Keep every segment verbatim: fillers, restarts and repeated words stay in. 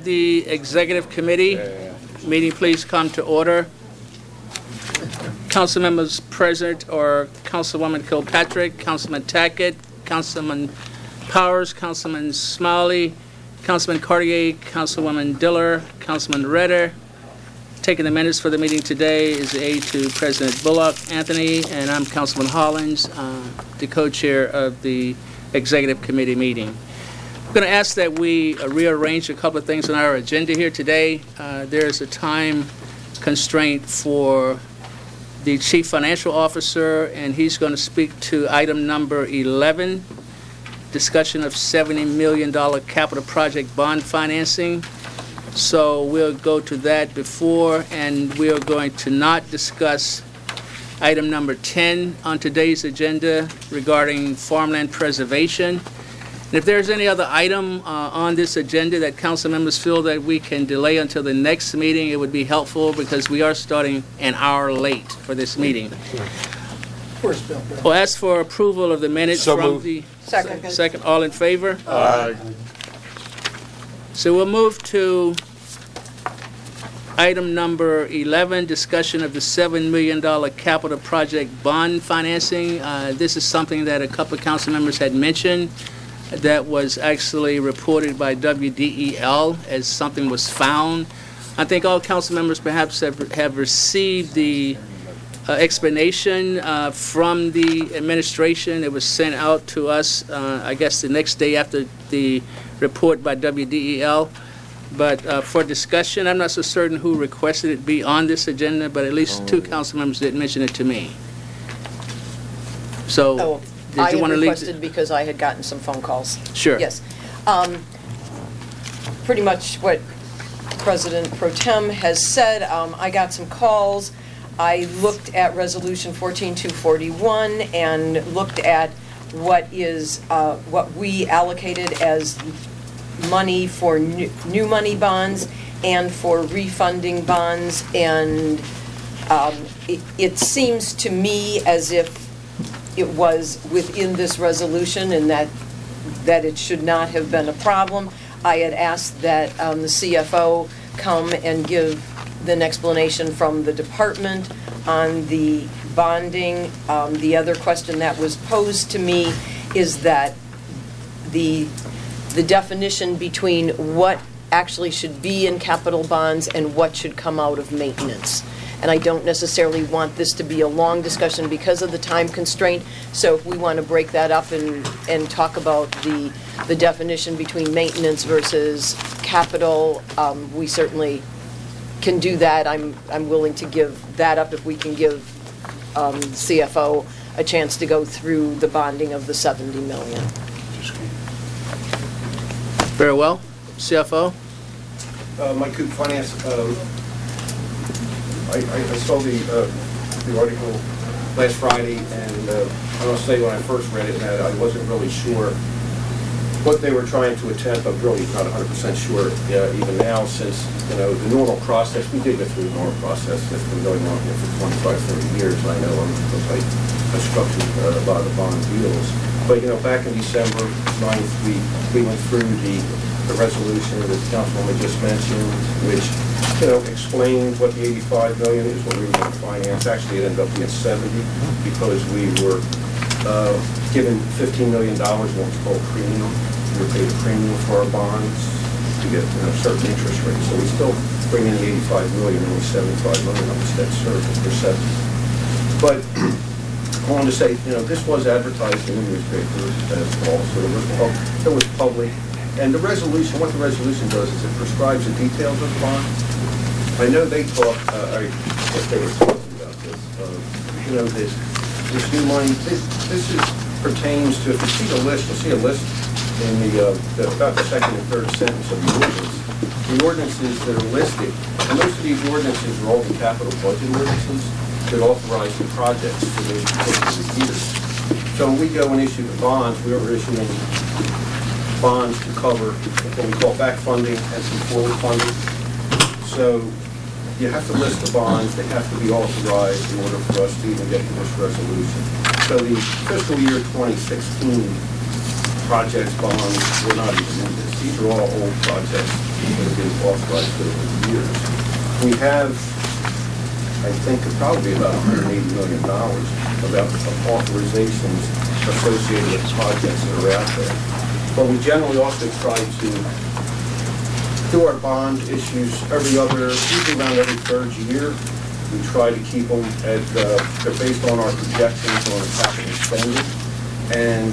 The executive committee meeting, please come to order. Council members present are Councilwoman Kilpatrick, Councilman Tackett, Councilman Powers, Councilman Smiley, Councilman Cartier, Councilwoman Diller, Councilman Redder. Taking the minutes for the meeting today is the aide to President Bullock, Anthony, and I'm Councilman Hollins, uh, the co-chair of the executive committee meeting. I'm going to ask that we uh, rearrange a couple of things on our agenda here today. Uh, there's a time constraint for the Chief Financial Officer, and he's going to speak to item number eleven, discussion of seventy million dollars capital project bond financing. So we'll go to that before, and we are going to not discuss item number ten on today's agenda regarding farmland preservation. And if there's any other item uh, on this agenda that council members feel that we can delay until the next meeting, it would be helpful because we are starting an hour late for this meeting. Where's Bill? We'll ask for approval of the minutes So from moved. the Second. second. All in favor? Aye. So we'll move to item number eleven, discussion of the seven million dollars capital project bond financing. Uh, this is something that a couple of council members had mentioned that was actually reported by W D E L as something was found. I think all council members perhaps have, have received the uh, explanation uh, from the administration. It was sent out to us, uh, I guess, the next day after the report by W D E L. But uh, for discussion, I'm not so certain who requested it be on this agenda, but at least two council members did mention it to me. So, Oh, did I you had want to leave? requested because I had gotten some phone calls. Sure. Yes. Um, Pretty much what President Pro Tem has said. Um, I got some calls. I looked at Resolution fourteen two forty-one and looked at what is, uh, what we allocated as money for new, new money bonds and for refunding bonds, and um, it, it seems to me as if it was within this resolution and that that it should not have been a problem. I had asked that um, the C F O come and give an explanation from the department on the bonding. Um, the other question that was posed to me is that the the definition between what actually should be in capital bonds and what should come out of maintenance. And I don't necessarily want this to be a long discussion because of the time constraint. So if we want to break that up and, and talk about the, the definition between maintenance versus capital, um, we certainly can do that. I'm, I'm willing to give that up if we can give um, C F O a chance to go through the bonding of the seventy million. Very well. C F O? Uh, Mike Coop, Finance. Um, I, I, I saw the uh, the article last Friday, and uh, I must say when I first read it, that I wasn't really sure what they were trying to attempt. I'm really not one hundred percent sure uh, even now, since you know the normal process. We did go through the normal process that's been going on here for twenty-five, thirty years. I know um, because I, I structured uh, a lot of the bond deals. But you know, back in December ninth, we we went through the the resolution that the Councilwoman just mentioned, which you know explained what the eighty-five million is, what we were going to finance. Actually, it ended up being seventy because we were uh, given fifteen million dollars, what was called premium. We were paid a premium for our bonds to get you know, certain interest rates. So we still bring in the eighty-five million, only seventy-five million on the debt service for seventy. But I wanted to say, you know, this was advertised in the newspapers as well, so it was, it was public. And the resolution, what the resolution does is it prescribes the details of the bond. I know they talk, uh, I guess they were talking about this, uh, you know, this, this new money, this, this is, pertains to, if you see the list, you'll see a list in the, uh, the, about the second and third sentence of the ordinance. The ordinances that are listed, and most of these ordinances are all the capital budget ordinances that authorize the projects for those particular years. So when we go and issue the bonds, we are issuing bonds to cover what we call back funding and some forward funding. So you have to list the bonds, they have to be authorized in order for us to even get to this resolution. So the fiscal year twenty sixteen projects bonds were not even in this. These are all old projects that have been authorized over the years. We have, I think, probably about one hundred eighty million dollars about authorizations associated with projects that are out there. But we generally also try to do our bond issues every other, usually around every third year. We try to keep them at, uh, they're based on our projections on capital spending. And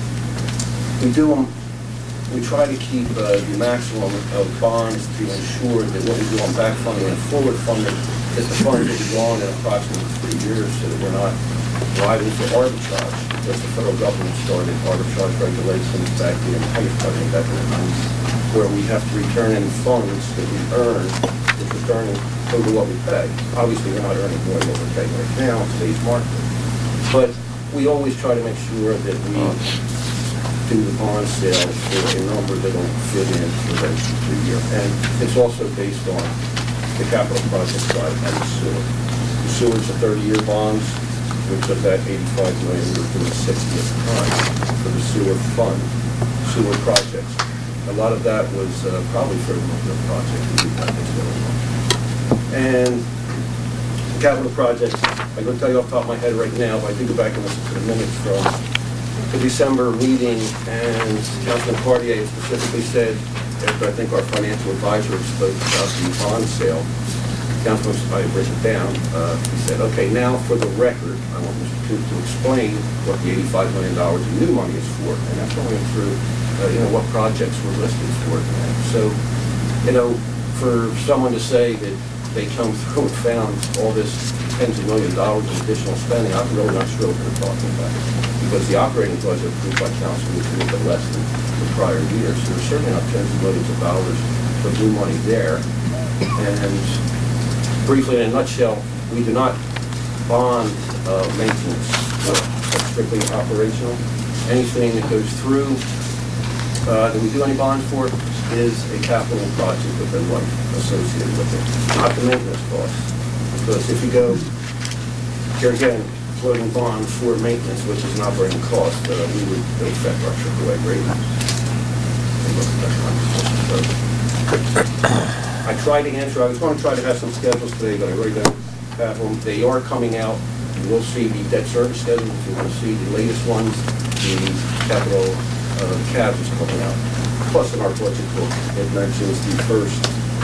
we do them, we try to keep uh, the maximum of bonds to ensure that what we do on back funding and forward funding is the funds will be gone in approximately three years so that we're not liable for arbitrage. As the federal government started arbitrage regulations back in, I think starting back in the nineties, where we have to return any funds that we earn, which is earning over what we pay. Obviously, we're not earning more than what we're paying right now in today's market. But we always try to make sure that we do the bond sale for a number that don't fit in for the three year. And it's also based on the capital project side and the sewer. The sewer's a thirty-year bonds, which of that eighty-five million, we were doing sixty at the time for the sewer fund, sewer projects. A lot of that was uh, probably for the project that we had that's going on. And the capital projects, I'm going to tell you off the top of my head right now, but I do go back and listen to the minutes from the December meeting, and Councilman Cartier specifically said, after I think our financial advisor spoke about the bond sale, Councilman, I written it down, uh, he said, okay, now for the record, I want Mister Coop to explain what the eighty-five million dollars in new money is for, and that's going through, uh, you know, what projects were listed for it. So, you know, for someone to say that they come through and found all this tens of million dollars in additional spending, I'm really not sure what they're talking about. Because the operating budget approved by council was a little bit less than the prior years. So there's certainly not tens of millions of dollars of new money there. And briefly, in a nutshell, we do not bond uh, maintenance work. That's strictly operational. Anything that goes through uh, that we do any bond for is a capital project with a life associated with it, not the maintenance costs. Because if you go, here again, floating bond for maintenance, which is an operating cost, uh, we would affect our triple A ratings. I tried to answer, I was going to try to have some schedules today, but I really don't have them. They are coming out. You will see the debt service schedule. If you want to see the latest ones, the capital uh, C A B is coming out. Plus in our budget book, it mentions the first,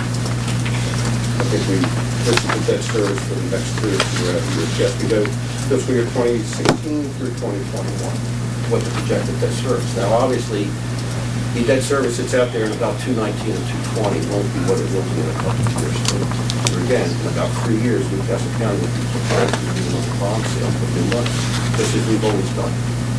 I think we, this is the debt service for the next three or four years. Yes, we go fiscal year twenty sixteen through twenty twenty-one, what the projected debt service. Now, obviously, the debt service that's out there in about two nineteen and two twenty won't be what it will be in a couple of years. So, again, in about three years, we've got to count with the price of the bond sale for new money, just as we've always done.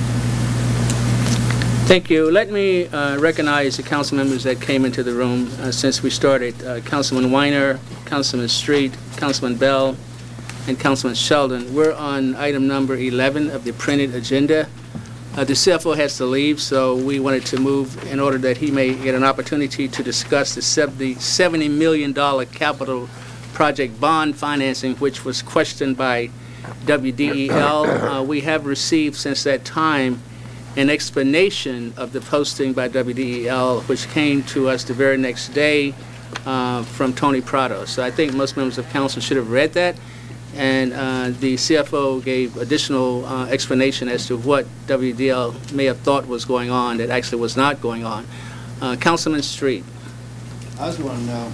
Thank you. Let me uh, recognize the council members that came into the room uh, since we started. Uh, Councilman Weiner, Councilman Street, Councilman Bell, and Councilman Sheldon. We're on item number eleven of the printed agenda. Uh, the C F O has to leave, so we wanted to move in order that he may get an opportunity to discuss the seventy million dollars capital project bond financing, which was questioned by W D E L. Uh, we have received since that time an explanation of the posting by W D E L, which came to us the very next day uh, from Tony Prado. So I think most members of council should have read that. And uh, the C F O gave additional uh, explanation as to what W D L may have thought was going on that actually was not going on. Uh, Councilman Street. I just want to know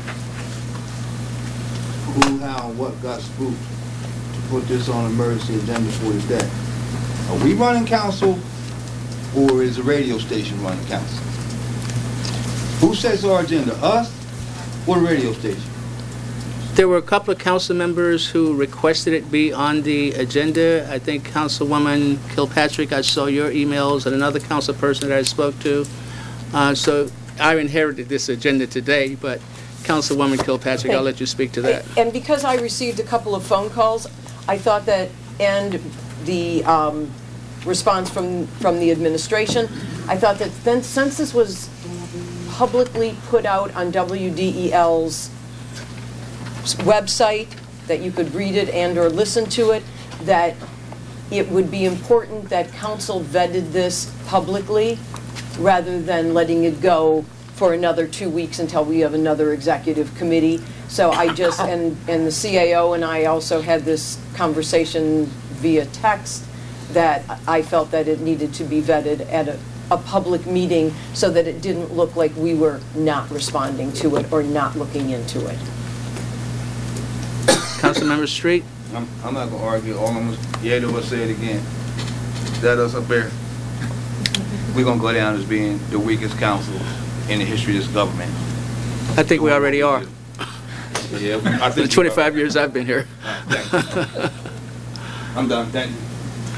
who, how, and what got spooked to put this on emergency agenda for today. Are we running council, or is the radio station running council? Who sets our agenda, us or the radio station? There were a couple of council members who requested it be on the agenda. I think Councilwoman Kilpatrick, I saw your emails, and another council person that I spoke to. Uh, so I inherited this agenda today, but Councilwoman Kilpatrick, I'll let you speak to that. And because I received a couple of phone calls, I thought that, and the um, response from, from the administration, I thought that then, since this was publicly put out on W D E L's website, that you could read it and or listen to it, that it would be important that council vetted this publicly rather than letting it go for another two weeks until we have another executive committee. So I just, and, and the C A O and I also had this conversation via text that I felt that it needed to be vetted at a, a public meeting so that it didn't look like we were not responding to it or not looking into it. Councilmember Street? I'm, I'm not gonna argue, all I'm gonna, yeah, they will say it again. That us up there, we're gonna go down as being the weakest council in the history of this government. I think we already are. Yeah, I For the think twenty-five years I've been here. All right, thank you. I'm done, thank you.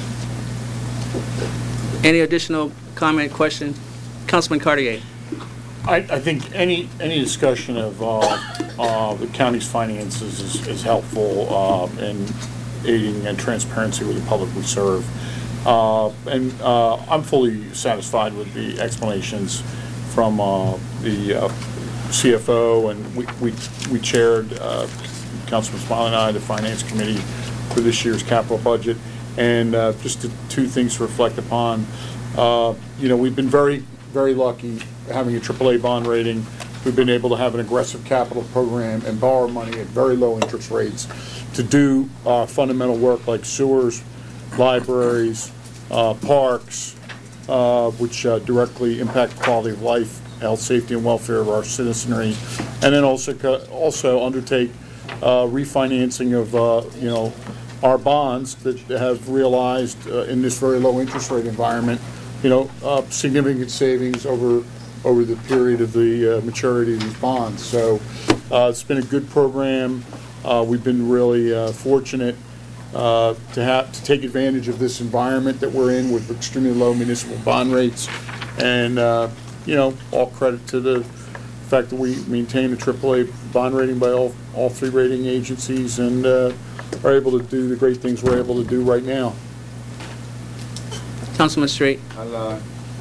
Any additional comment, question? Councilman Cartier? I, I think any, any discussion of uh, uh, the county's finances is, is helpful uh, in aiding and transparency with the public we serve. Uh, and uh, I'm fully satisfied with the explanations from uh, the uh, C F O, and we, we, we chaired, uh, Councilman Smiley and I, the Finance Committee for this year's capital budget. And uh, just the two things to reflect upon. Uh, you know, we've been very, very lucky having a triple A bond rating. We've been able to have an aggressive capital program and borrow money at very low interest rates to do uh, fundamental work like sewers, libraries, uh, parks, uh, which uh, directly impact the quality of life, health, safety, and welfare of our citizenry, and then also co- also undertake uh, refinancing of uh, you know our bonds that have realized uh, in this very low interest rate environment, you know, uh, significant savings over over the period of the uh, maturity of these bonds. So uh, it's been a good program. Uh, we've been really uh, fortunate uh, to have to take advantage of this environment that we're in with extremely low municipal bond rates, and uh, you know, all credit to the fact that we maintain a triple A bond rating by all all three rating agencies, and uh, are able to do the great things we're able to do right now. Councilman Street? I lied.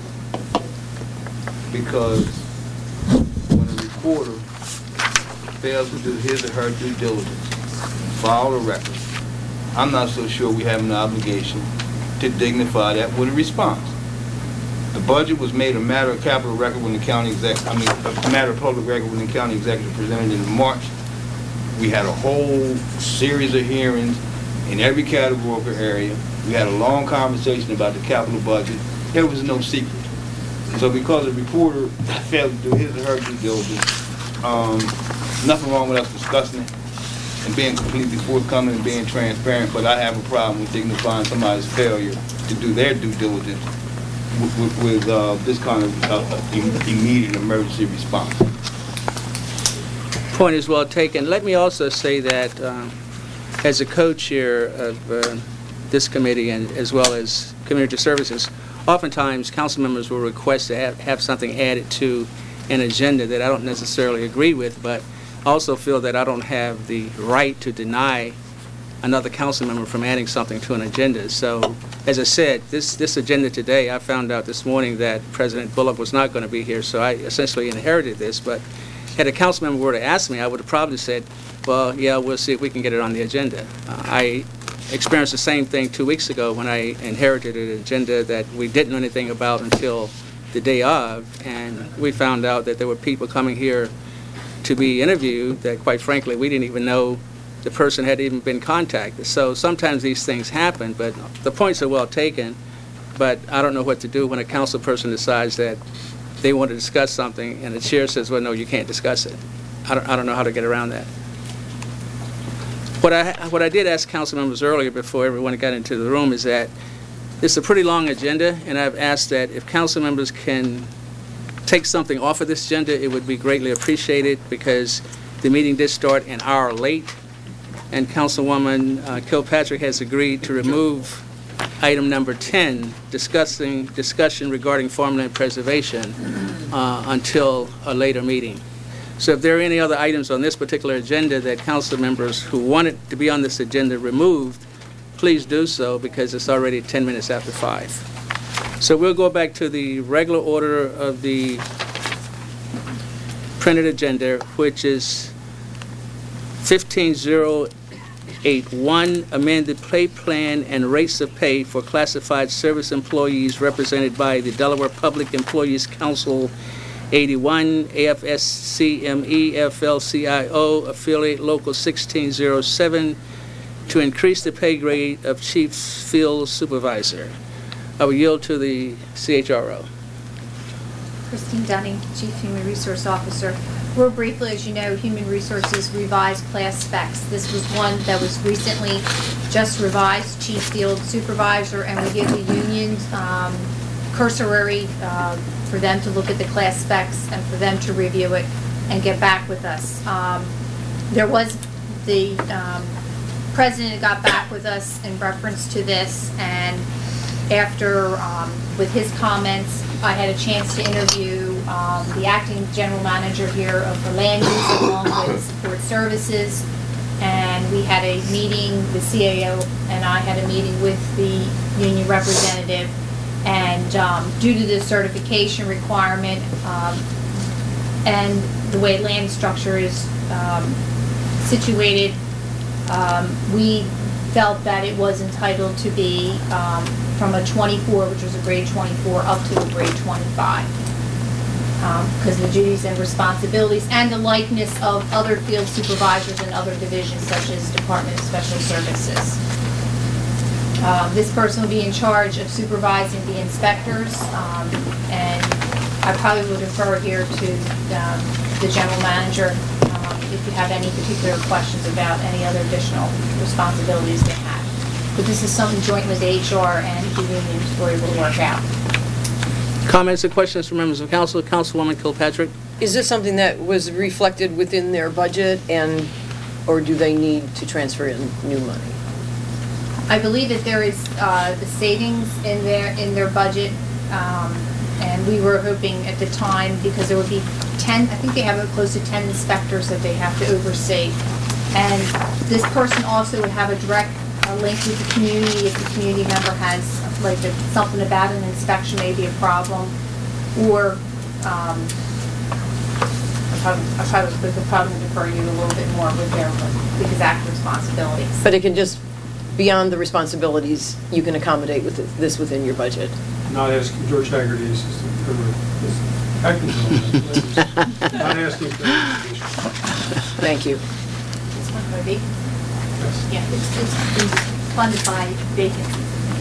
Because when a reporter fails to do his or her due diligence, file a record, I'm not so sure we have an obligation to dignify that with a response. The budget was made a matter of capital record when the county exec, I mean, a matter of public record when the county executive presented in March. We had a whole series of hearings in every categorical area. We had a long conversation about the capital budget. There was no secret. So because a reporter failed to do his or her due diligence, um, nothing wrong with us discussing it and being completely forthcoming and being transparent, but I have a problem with dignifying somebody's failure to do their due diligence with, with, with uh, this kind of uh, immediate emergency response. Point is well taken. Let me also say that um, as a co-chair of uh, this committee and as well as community services, oftentimes council members will request to have, have something added to an agenda that I don't necessarily agree with, but also feel that I don't have the right to deny another council member from adding something to an agenda. So, as I said, this, this agenda today, I found out this morning that President Bullock was not going to be here, so I essentially inherited this, but had a council member were to ask me, I would have probably said, well, yeah, we'll see if we can get it on the agenda. Uh, I experienced the same thing two weeks ago when I inherited an agenda that we didn't know anything about until the day of, and we found out that there were people coming here to be interviewed that, quite frankly, we didn't even know the person had even been contacted. So sometimes these things happen, but the points are well taken, but I don't know what to do when a council person decides that they want to discuss something and the chair says, well, no, you can't discuss it. I don't, I don't know how to get around that. What I, what I did ask council members earlier before everyone got into the room is that it's a pretty long agenda, and I've asked that if council members can take something off of this agenda, it would be greatly appreciated, because the meeting did start an hour late, and Councilwoman uh, Kilpatrick has agreed to remove item number ten, discussing discussion regarding farmland preservation, uh, until a later meeting. So if there are any other items on this particular agenda that council members who want it to be on this agenda removed, please do so, because it's already ten minutes after five. So we'll go back to the regular order of the printed agenda, which is fifteen oh eighty-one, amend the pay plan and rates of pay for classified service employees represented by the Delaware Public Employees Council eighty-one, A F S C M E F L C I O, affiliate local sixteen oh seven, to increase the pay grade of chief field supervisor. I will yield to the C H R O. Christine Dunning, Chief Human Resource Officer. Real briefly, as you know, Human Resources revised class specs. This was one that was recently just revised, Chief Field Supervisor, and we give the unions um, cursory uh, for them to look at the class specs and for them to review it and get back with us. Um, there was the um, President got back with us in reference to this, and after, um, with his comments, I had a chance to interview um, the acting general manager here of the land use along with support services, and we had a meeting, the C A O and I had a meeting with the union representative, and um, due to the certification requirement um, and the way land structure is um, situated, um, we felt that it was entitled to be um, from a twenty-four, which was a grade twenty-four, up to a grade twenty-five. Because um, the duties and responsibilities and the likeness of other field supervisors in other divisions, such as Department of Special Services. Um, this person will be in charge of supervising the inspectors, um, and I probably would refer here to um, the general manager um, if you have any particular questions about any other additional responsibilities they have. But this is something joint with H R and the unions were able to work out. Comments or questions from members of council? Councilwoman Kilpatrick. Is this something that was reflected within their budget, and, or do they need to transfer in new money? I believe that there is uh, the savings in their in their budget, um, and we were hoping at the time, because there would be ten, I think they have close to ten inspectors that they have to oversee, and this person also would have a direct uh, link with the community if the community member has like a, something about an inspection may be a problem, or um, I probably, I probably would probably defer you a little bit more with their with exact responsibilities. But it can just, beyond the responsibilities, you can accommodate with it- this within your budget. Not asking George Haggerty, Assistant Acting General, not asking for any additional. Thank you. This one, Moby? Yes. Yeah, it's, it's been funded by vacancies.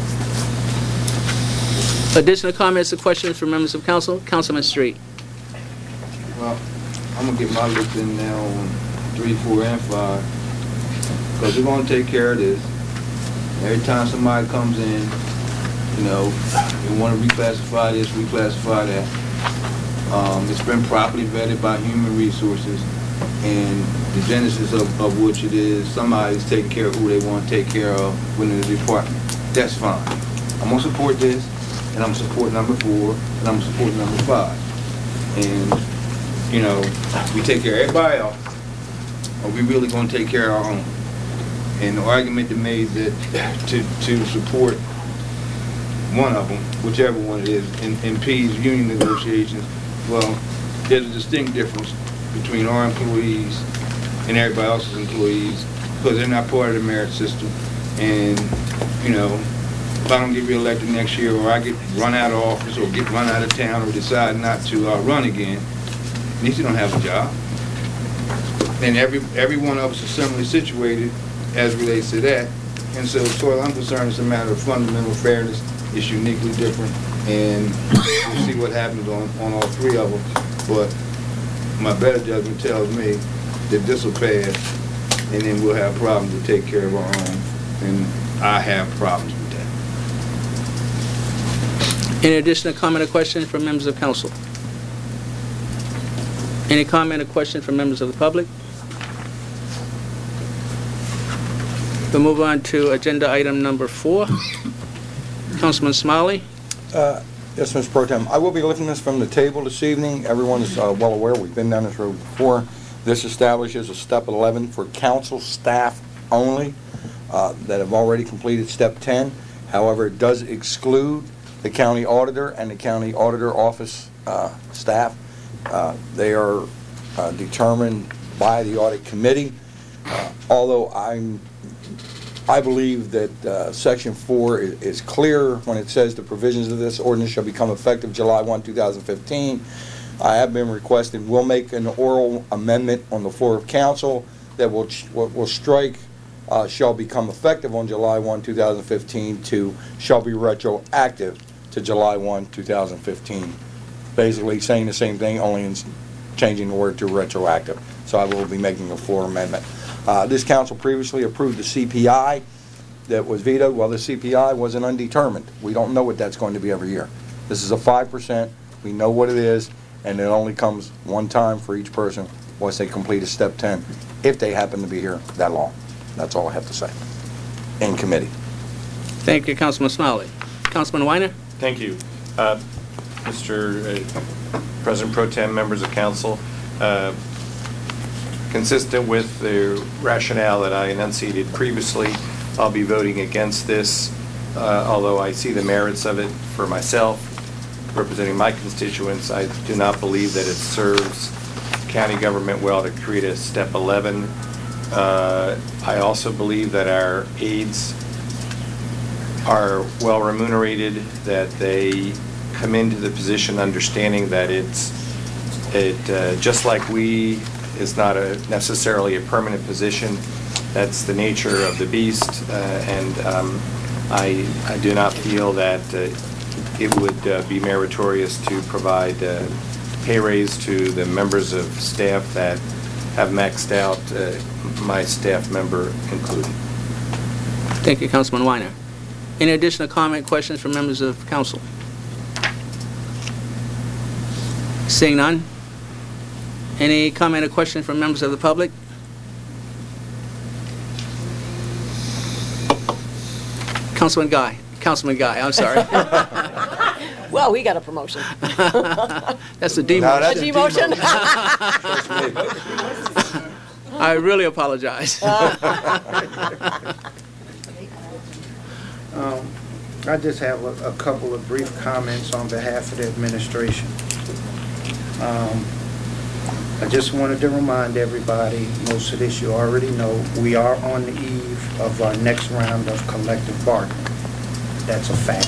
Additional comments or questions from members of council? Councilman Street. Well, I'm gonna get my list in now on three, four, and five, because we're gonna take care of this. Every time somebody comes in, you know, they wanna reclassify this, reclassify that. Um, it's been properly vetted by Human Resources, and the genesis of, of which it is, somebody's taking care of who they wanna take care of within the department. That's fine. I'm gonna support this, and I'm gonna support number four, and I'm gonna support number five. And, you know, we take care of everybody else, or we really gonna take care of our own? And the argument that made that to, to support one of them, whichever one it is, in, impedes union negotiations, well, there's a distinct difference between our employees and everybody else's employees, because they're not part of the merit system. And, you know, if I don't get reelected next year, or I get run out of office, or get run out of town, or decide not to uh, run again, at least you don't have a job. And every every one of us is similarly situated as relates to that. And so, as far as I'm concerned, it's a matter of fundamental fairness. It's uniquely different, and we'll see what happens on, on all three of them. But my better judgment tells me that this will pass, and then we'll have problems to take care of our own. And I have problems with that. Any additional comment or question from members of council? Any comment or question from members of the public? We'll move on to agenda item number four. Councilman Smiley. Uh, Yes, Mister Pro Tem. I will be lifting this from the table this evening. Everyone is uh, well aware, we've been down this road before. This establishes a step eleven for council staff only uh, that have already completed step ten. However, it does exclude the county auditor and the county auditor office uh, staff. Uh, They are uh, determined by the audit committee. Uh, Although I'm I believe that uh, Section four is, is clear when it says the provisions of this ordinance shall become effective July first, two thousand fifteen. I have been requested, we'll make an oral amendment on the floor of council that will, will will strike, uh, shall become effective on July first, two thousand fifteen, to shall be retroactive to July first, two thousand fifteen. Basically saying the same thing, only in changing the word to retroactive. So I will be making a floor amendment. Uh, this council previously approved the C P I that was vetoed. Well, the C P I wasn't undetermined. We don't know what that's going to be every year. This is a five percent. We know what it is, and it only comes one time for each person once they complete a step ten, if they happen to be here that long. That's all I have to say. In committee. Thank you, Councilman Smiley. Councilman Weiner? Thank you. Uh, Mister uh, President Pro Tem, members of council, uh, consistent with the rationale that I enunciated previously, I'll be voting against this, uh, although I see the merits of it for myself, representing my constituents. I do not believe that it serves county government well to create a step eleven. Uh, I also believe that our aides are well remunerated, that they come into the position understanding that it's, it uh, just like we, is not a necessarily a permanent position. That's the nature of the beast, uh, and um, I, I do not feel that uh, it would uh, be meritorious to provide uh, pay raise to the members of staff that have maxed out, uh, my staff member included. Thank you, Councilman Weiner. Any additional comment, questions from members of council? Seeing none? Any comment or question from members of the public? Councilman Guy. Councilman Guy, I'm sorry. Well, we got a promotion. That's a demotion. No, that's A demotion? I really apologize. Um, I just have a, a couple of brief comments on behalf of the administration. Um, I just wanted to remind everybody, most of this you already know, we are on the eve of our next round of collective bargaining. That's a fact.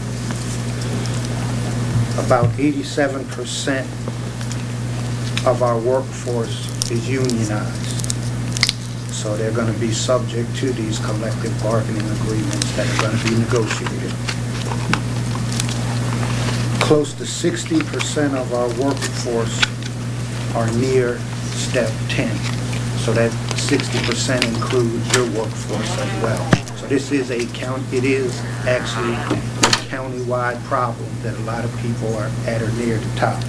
About eighty-seven percent of our workforce is unionized. So they're going to be subject to these collective bargaining agreements that are going to be negotiated. Close to sixty percent of our workforce are near step ten. So that sixty percent includes your workforce as well. So this is a count, it is actually a county-wide problem that a lot of people are at or near the top.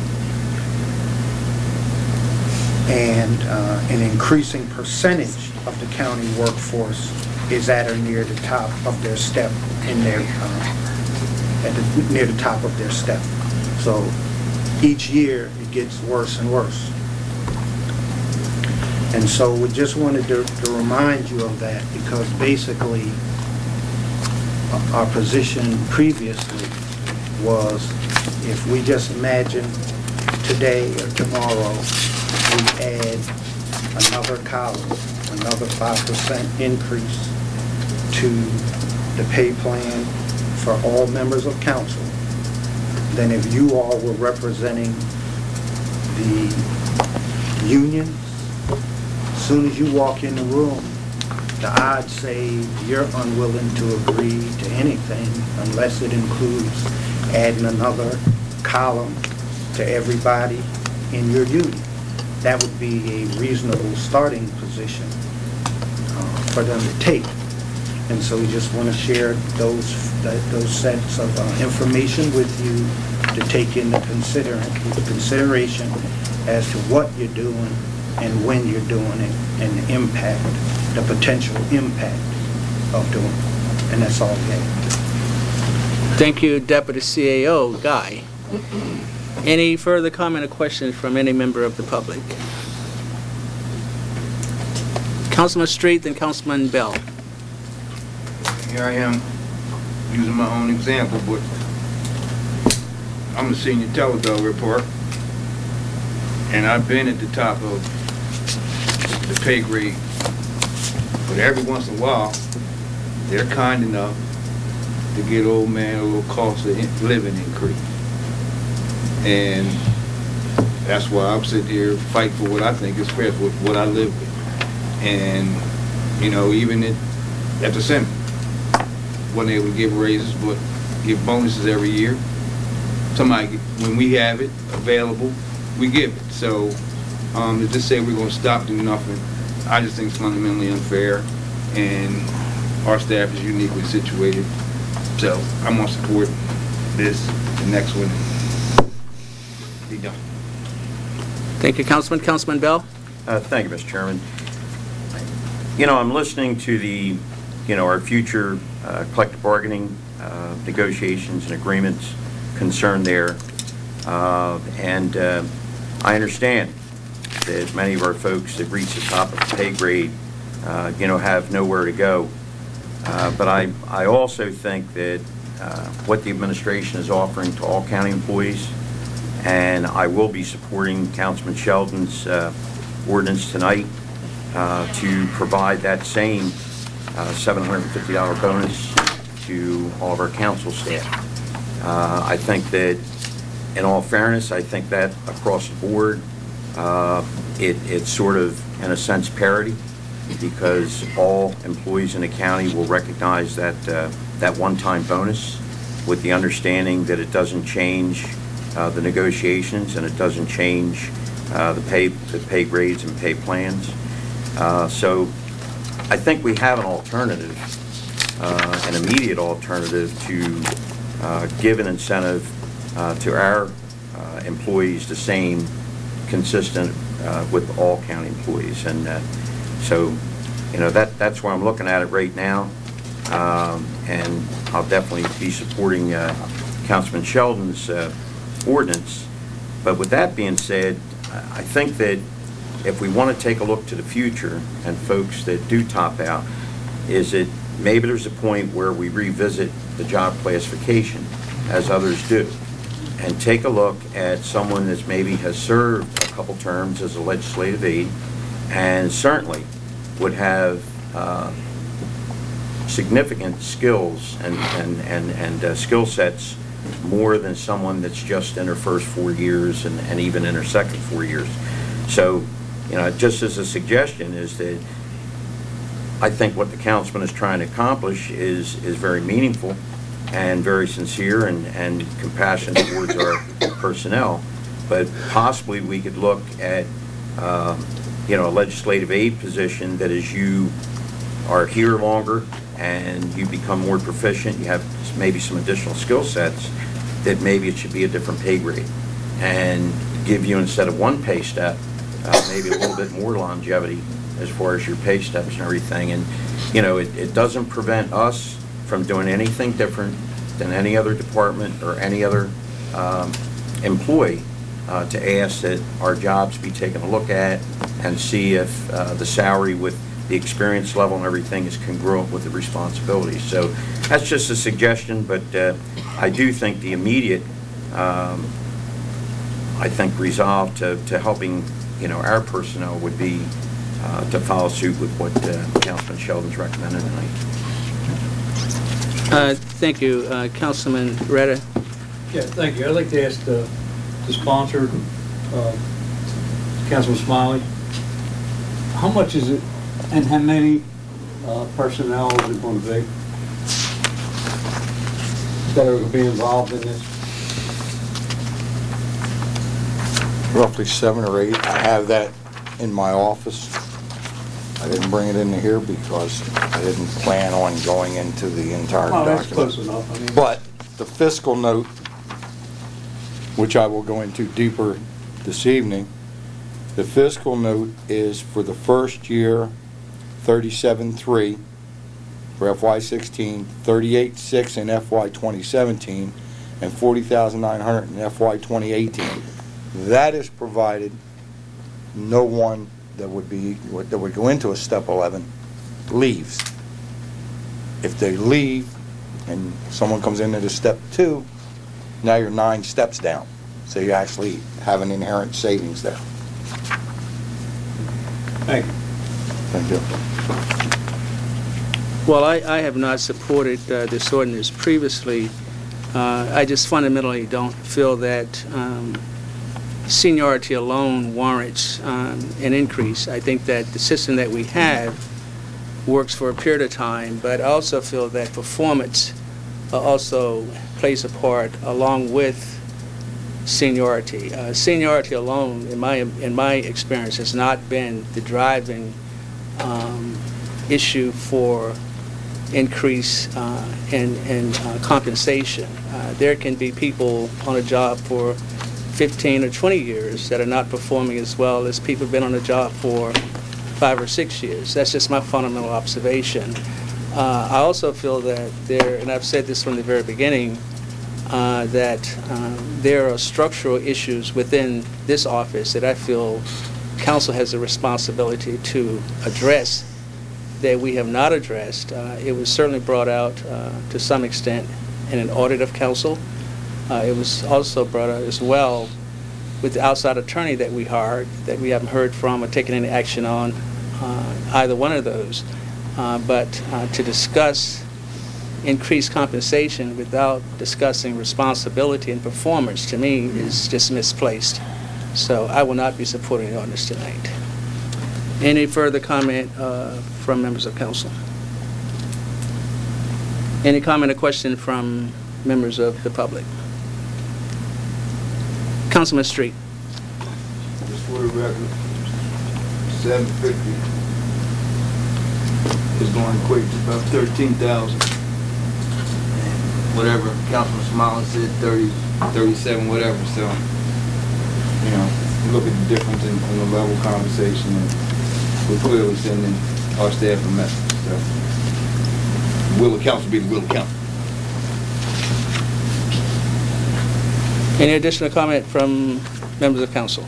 And uh, an increasing percentage of the county workforce is at or near the top of their step in their, uh, at the, near the top of their step. So each year it gets worse and worse. And so we just wanted to, to remind you of that, because basically uh, our position previously was, if we just imagine today or tomorrow we add another column, another five percent increase to the pay plan for all members of council, then if you all were representing the union, as soon as you walk in the room, the odds say you're unwilling to agree to anything unless it includes adding another column to everybody in your union. That would be a reasonable starting position uh, for them to take. And so we just want to share those that, those sets of uh, information with you to take into consider, consideration as to what you're doing and when you're doing it, and the impact, the potential impact of doing it. And that's all we have. Thank you, Deputy C A O Guy. Any further comment or questions from any member of the public? Councilman Street, then Councilman Bell. Here I am, using my own example, but I'm a senior telego reporter, and I've been at the top of the pay grade, but every once in a while, they're kind enough to get old man a little cost of living increase. And That's why I'm sitting here fighting for what I think is fair, for what I live with. And, you know, even at, at the center, wasn't able to give raises, but give bonuses every year. Somebody, when we have it available, we give it. So, um, to just say we're gonna stop doing nothing, I just think it's fundamentally unfair, and our staff is uniquely situated. So, I'm gonna support this, the next one, be done. Thank you, Councilman. Councilman Bell? Uh, Thank you, Mister Chairman. You know, I'm listening to the, you know, our future uh, collective bargaining uh, negotiations and agreements concerned there. Uh, and uh, I understand that many of our folks that reach the top of the pay grade, uh, you know, have nowhere to go. Uh, but I, I also think that uh, what the administration is offering to all county employees, and I will be supporting Councilman Sheldon's uh, ordinance tonight uh, to provide that same uh, seven hundred fifty dollar bonus to all of our council staff. Uh, I think that, in all fairness, I think that across the board, uh, it, it's sort of, in a sense, parity, because all employees in the county will recognize that uh, that one-time bonus, with the understanding that it doesn't change uh, the negotiations and it doesn't change uh, the pay the pay grades and pay plans. Uh, so I think we have an alternative, uh, an immediate alternative to uh, give an incentive uh, to our uh, employees the same, consistent uh, with all county employees. And uh, so, you know, that that's where I'm looking at it right now. Um, and I'll definitely be supporting uh, Councilman Sheldon's uh, ordinance. But with that being said, I think that if we want to take a look to the future, and folks that do top out, is that maybe there's a point where we revisit the job classification, as others do, and take a look at someone that maybe has served a couple terms as a legislative aide, and certainly would have uh, significant skills and, and, and, and uh, skill sets more than someone that's just in her first four years and, and even in her second four years. So, you know, just as a suggestion is that I think what the councilman is trying to accomplish is, is very meaningful and very sincere and, and compassionate towards our personnel. But possibly we could look at, um, you know, a legislative aide position that as you are here longer and you become more proficient, you have maybe some additional skill sets, that maybe it should be a different pay grade and give you, instead of one pay step, uh, maybe a little bit more longevity as far as your pay steps and everything. And, you know, it, it doesn't prevent us from doing anything different than any other department or any other um, employee uh, to ask that our jobs be taken a look at and see if uh, the salary with the experience level and everything is congruent with the responsibilities. So that's just a suggestion, but uh, I do think the immediate, um, I think, resolve to, to helping, you know, our personnel would be uh, to follow suit with what uh, Councilman Sheldon's recommended tonight. Uh, thank you, uh, Councilman Retta. Yeah, thank you. I'd like to ask the, the sponsor, uh, Councilman Smiley, how much is it and how many uh, personnel is it going to be that are going to be involved in this? Roughly seven or eight. I have that in my office. I didn't bring it into here because I didn't plan on going into the entire Oh, that's document. close enough. I mean, But the fiscal note, which I will go into deeper this evening, the fiscal note is for the first year, thirty-seven three for F Y sixteen, thirty-eight six in F Y twenty seventeen, and forty thousand nine hundred in F Y twenty eighteen. That is provided no one that would be that would go into a step eleven leaves. If they leave and someone comes into the step two, now you're nine steps down. So you actually have an inherent savings there. Thank you. Thank you. Well, I, I have not supported uh, this ordinance previously. Uh, I just fundamentally don't feel that um, seniority alone warrants um, an increase. I think that the system that we have works for a period of time, but I also feel that performance uh, also plays a part along with seniority. Uh, seniority alone, in my in my experience, has not been the driving um, issue for increase uh, in, in uh, compensation. Uh, there can be people on a job for fifteen or twenty years that are not performing as well as people who've been on a job for five or six years. That's just my fundamental observation. Uh, I also feel that there, and I've said this from the very beginning, uh, that um, there are structural issues within this office that I feel council has a responsibility to address that we have not addressed. Uh, it was certainly brought out uh, to some extent in an audit of council. Uh, it was also brought out as well with the outside attorney that we hired, that we haven't heard from or taken any action on uh, either one of those. Uh, but uh, to discuss increased compensation without discussing responsibility and performance, to me, is just misplaced. So I will not be supporting the ordinance tonight. Any further comment uh, from members of council? Any comment or question from members of the public? Councilman Street. Just for the record, seven fifty is going to equate to about thirteen thousand. Whatever Councilman Smiley said, thirty, thirty-seven, whatever. So, you know, you look at the difference in, in the level of compensation, and we're clearly sending our staff a message. So, the will of council be the will of council. Any additional comment from members of council?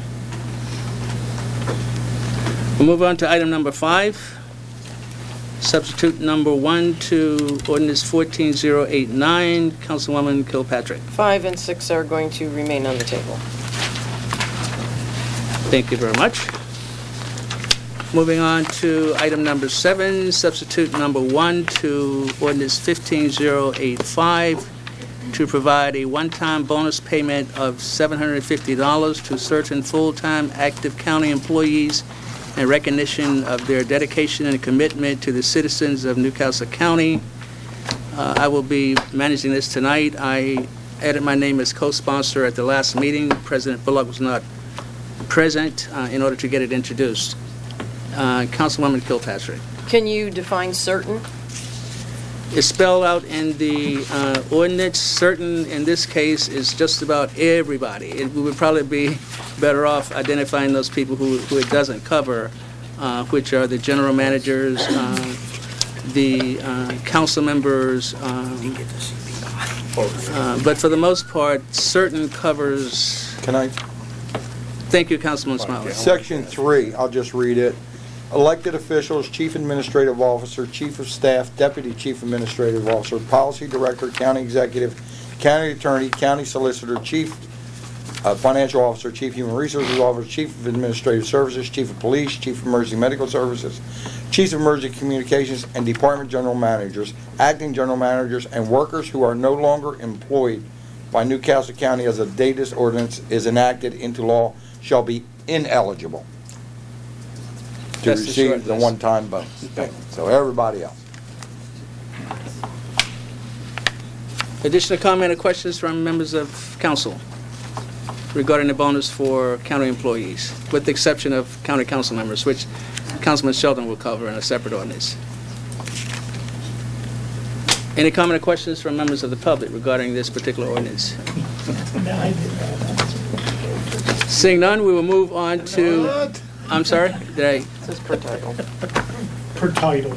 We'll move on to item number five. Substitute number one to ordinance fourteen oh eighty-nine. Councilwoman Kilpatrick. Five and six are going to remain on the table. Thank you very much. Moving on to item number seven, substitute number one to ordinance fifteen oh eighty-five to provide a one-time bonus payment of seven hundred fifty dollars to certain full-time active county employees in recognition of their dedication and commitment to the citizens of Newcastle County. Uh, I will be managing this tonight. I added my name as co-sponsor at the last meeting. President Bullock was not present uh, in order to get it introduced. Uh, Councilwoman Kilpatrick. Can you define certain? It's spelled out in the uh, ordinance. Certain, in this case, is just about everybody. It, we would probably be better off identifying those people who, who it doesn't cover, uh, which are the general managers, uh, the uh, council members, um, uh, but for the most part, certain covers. Can I? Thank you, Councilman Smiley. Section three, I'll just read it. Elected officials, chief administrative officer, chief of staff, deputy chief administrative officer, policy director, county executive, county attorney, county solicitor, chief uh, financial officer, chief human resources officer, chief of administrative services, chief of police, chief of emergency medical services, chief of emergency communications, and department general managers, acting general managers, and workers who are no longer employed by Newcastle County as the date this ordinance is enacted into law shall be ineligible to That's the receive short the list. one-time bonus payment. So everybody else. Additional comment or questions from members of council regarding the bonus for county employees, with the exception of county council members, which Councilman Sheldon will cover in a separate ordinance. Any comment or questions from members of the public regarding this particular ordinance? Seeing none, we will move on to... I'm sorry? Did I... It says per title. Per title.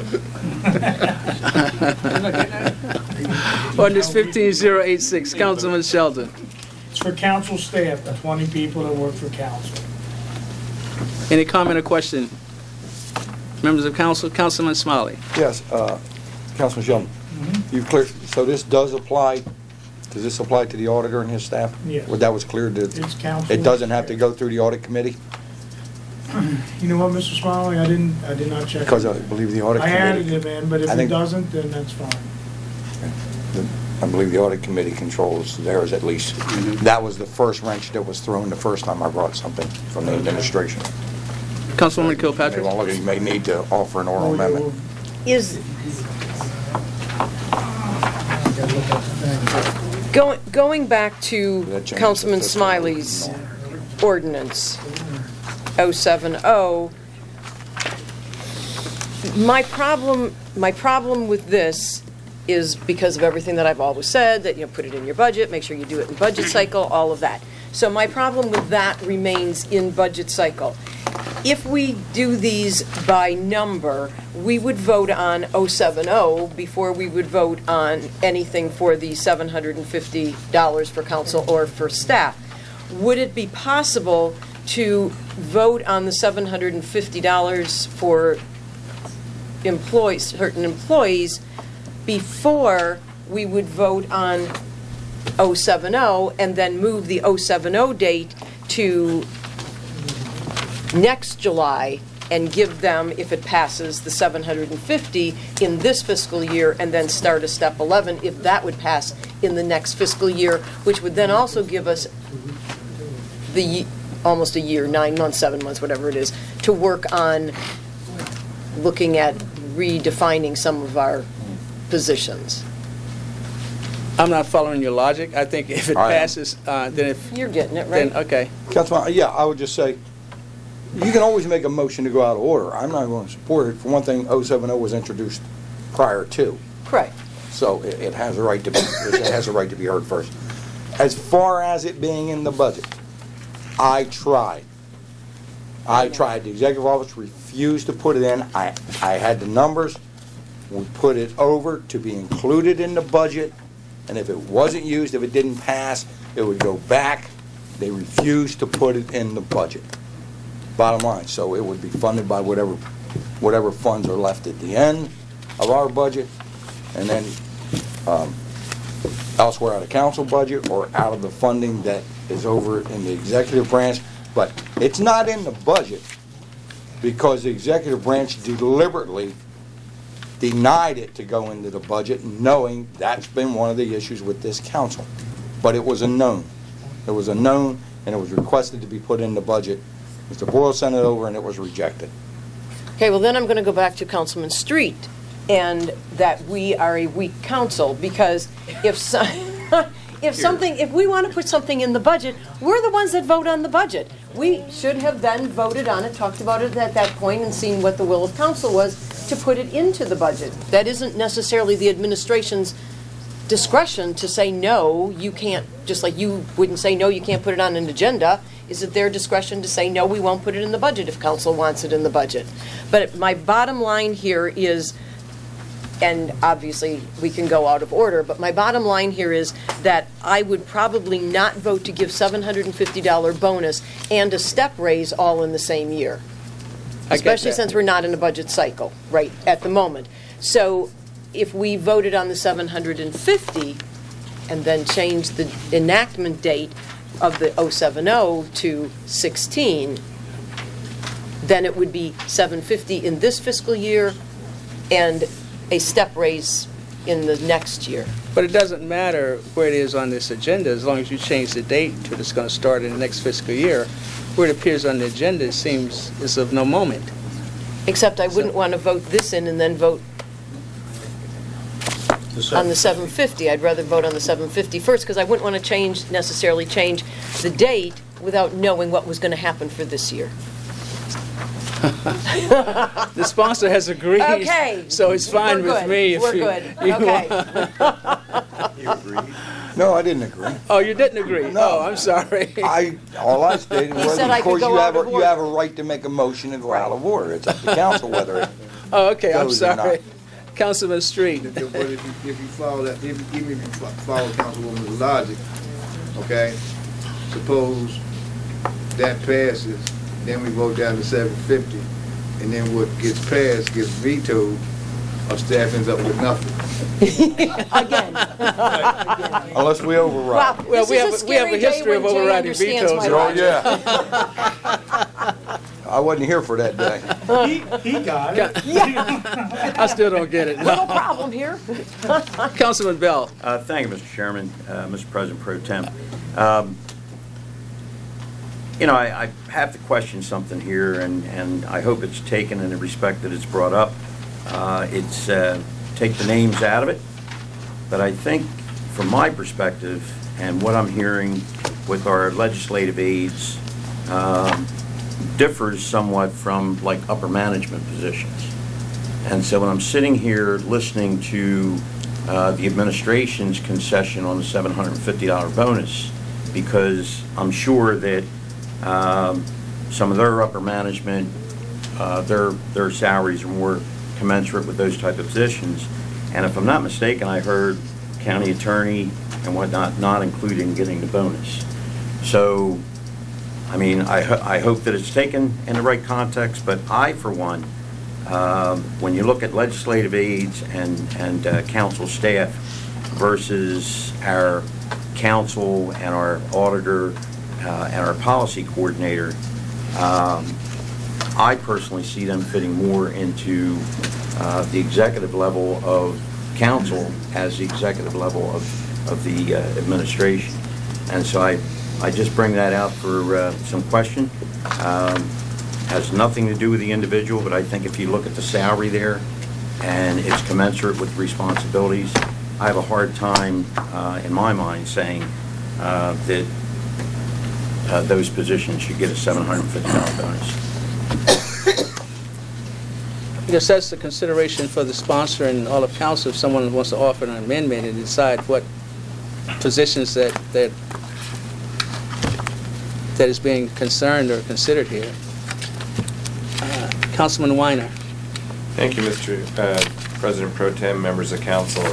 Ordinance fifteen oh eighty-six, Councilman Sheldon. It's for council staff, the twenty people that work for council. Any comment or question? Members of council, Councilman Smiley. Yes, uh, Councilman Sheldon, you clear, so this does apply, does this apply to the auditor and his staff? Yes. Well, that was clear, that It's council. it doesn't have to go through the audit committee? You know what, Mister Smiley, I didn't, I did not check. Because I believe the audit I committee... added him in, but if I he think- doesn't, then that's fine. I believe the audit committee controls theirs at least. That was the first wrench that was thrown the first time I brought something from the administration. Councilwoman They Kilpatrick? won't look at it, you may need to offer an oral amendment. Is, going, going back to That changes Councilman the fiscal Smiley's norm. ordinance, oh seven oh, my problem, my problem with this is because of everything that I've always said, that, you know, put it in your budget, make sure you do it in budget cycle, all of that. So my problem with that remains in budget cycle. If we do these by number, we would vote on oh seven oh before we would vote on anything for the seven hundred fifty dollars for council or for staff. Would it be possible to vote on the seven hundred fifty dollars for employees, certain employees, before we would vote on oh seven oh, and then move the oh seven oh date to next July and give them, if it passes, the seven hundred fifty in this fiscal year, and then start a step eleven if that would pass in the next fiscal year, which would then also give us the, ye- almost a year, nine months, seven months, whatever it is, to work on looking at redefining some of our positions. I'm not following your logic. I think if it I am. passes, uh, then if, You're getting it, then, right? okay. Councilman, yeah, I would just say, you can always make a motion to go out of order. I'm not going to support it. For one thing, oh seven oh was introduced prior to, Correct. so it, it has a right to be, it has a right to be heard first. As far as it being in the budget, I tried. I tried. The executive office refused to put it in. I, I had the numbers. We put it over to be included in the budget, and if it wasn't used, if it didn't pass, it would go back. They refused to put it in the budget. Bottom line, so it would be funded by whatever, whatever funds are left at the end of our budget, and then um, elsewhere out of council budget or out of the funding that is over in the executive branch. But it's not in the budget because the executive branch deliberately denied it to go into the budget, knowing that's been one of the issues with this council. But it was a known. It was a known, and it was requested to be put in the budget. Mister Boyle sent it over, and it was rejected. Okay, well, then I'm going to go back to Councilman Street, and that we are a weak council, because if so, if something, if we want to put something in the budget, we're the ones that vote on the budget. We should have then voted on it, talked about it at that point, and seen what the will of council was to put it into the budget. That isn't necessarily the administration's discretion to say, no, you can't, just like you wouldn't say, no, you can't put it on an agenda. Is it their discretion to say, no, we won't put it in the budget if council wants it in the budget? But my bottom line here is, and obviously we can go out of order, but my bottom line here is that I would probably not vote to give seven hundred fifty dollars bonus and a step raise all in the same year. I get Especially that. since we're not in a budget cycle right at the moment. So if we voted on the seven hundred fifty and then changed the enactment date of the oh seven oh to sixteen, then it would be seven hundred fifty in this fiscal year and a step raise in the next year. But it doesn't matter where it is on this agenda, as long as you change the date to it's going to start in the next fiscal year. Where it appears on the agenda, it seems is of no moment. Except I wouldn't want to vote this in and then vote on the seven fifty. I'd rather vote on the seven fifty first, because I wouldn't want to change, necessarily change the date without knowing what was going to happen for this year. The sponsor has agreed. Okay. So it's fine We're with good. me. If We're you, good. you Okay. want- You agree? No, I didn't agree. Oh, you didn't agree? No. Oh, I'm sorry. I, all I stated He was, said I of could course, go you out have, a of you have a order. right to make a motion and go out of order. It's up to council whether it Oh, okay, I'm Those are sorry. not. Councilman Street. But if you, if you follow that, if, even if you fo- follow Councilwoman's logic, okay, suppose that passes, then we vote down to seven fifty, and then what gets passed gets vetoed, our staff ends up with nothing. Again. unless we override. Wow, Well, this we is have- a we have a scary day history of when Jay overriding understands vetoes. my Oh, logic. yeah. I wasn't here for that day. He, he got it. I still don't get it. No problem here. Councilman Bell. Uh, Thank you, Mister Chairman, uh, Mister President Pro Tem. Um, You know, I I have to question something here, and and I hope it's taken in the respect that it's brought up. Uh, It's, uh, take the names out of it, but I think, from my perspective, and what I'm hearing with our legislative aides, um, differs somewhat from like upper management positions. And so when I'm sitting here listening to uh, the administration's concession on the seven hundred fifty dollar bonus, because I'm sure that um, some of their upper management, uh, their their salaries are more commensurate with those type of positions. And if I'm not mistaken, I heard county attorney and whatnot not including getting the bonus. So, I mean, I, ho I hope that it's taken in the right context, but I, for one, um, when you look at legislative aides and, and uh, council staff versus our council and our auditor uh, and our policy coordinator, um, I personally see them fitting more into uh, the executive level of council as the executive level of, of the uh, administration. And so I, I just bring that out for uh, some question. Um, has nothing to do with the individual, but I think if you look at the salary there and it's commensurate with responsibilities, I have a hard time uh, in my mind saying uh, that uh, those positions should get a seven hundred fifty dollar bonus. I guess that's the consideration for the sponsor and all of council if someone wants to offer an amendment and decide what positions that that that is being concerned or considered here. Uh, Councilman Weiner. Thank you, Mister Uh, President Pro Tem, members of council.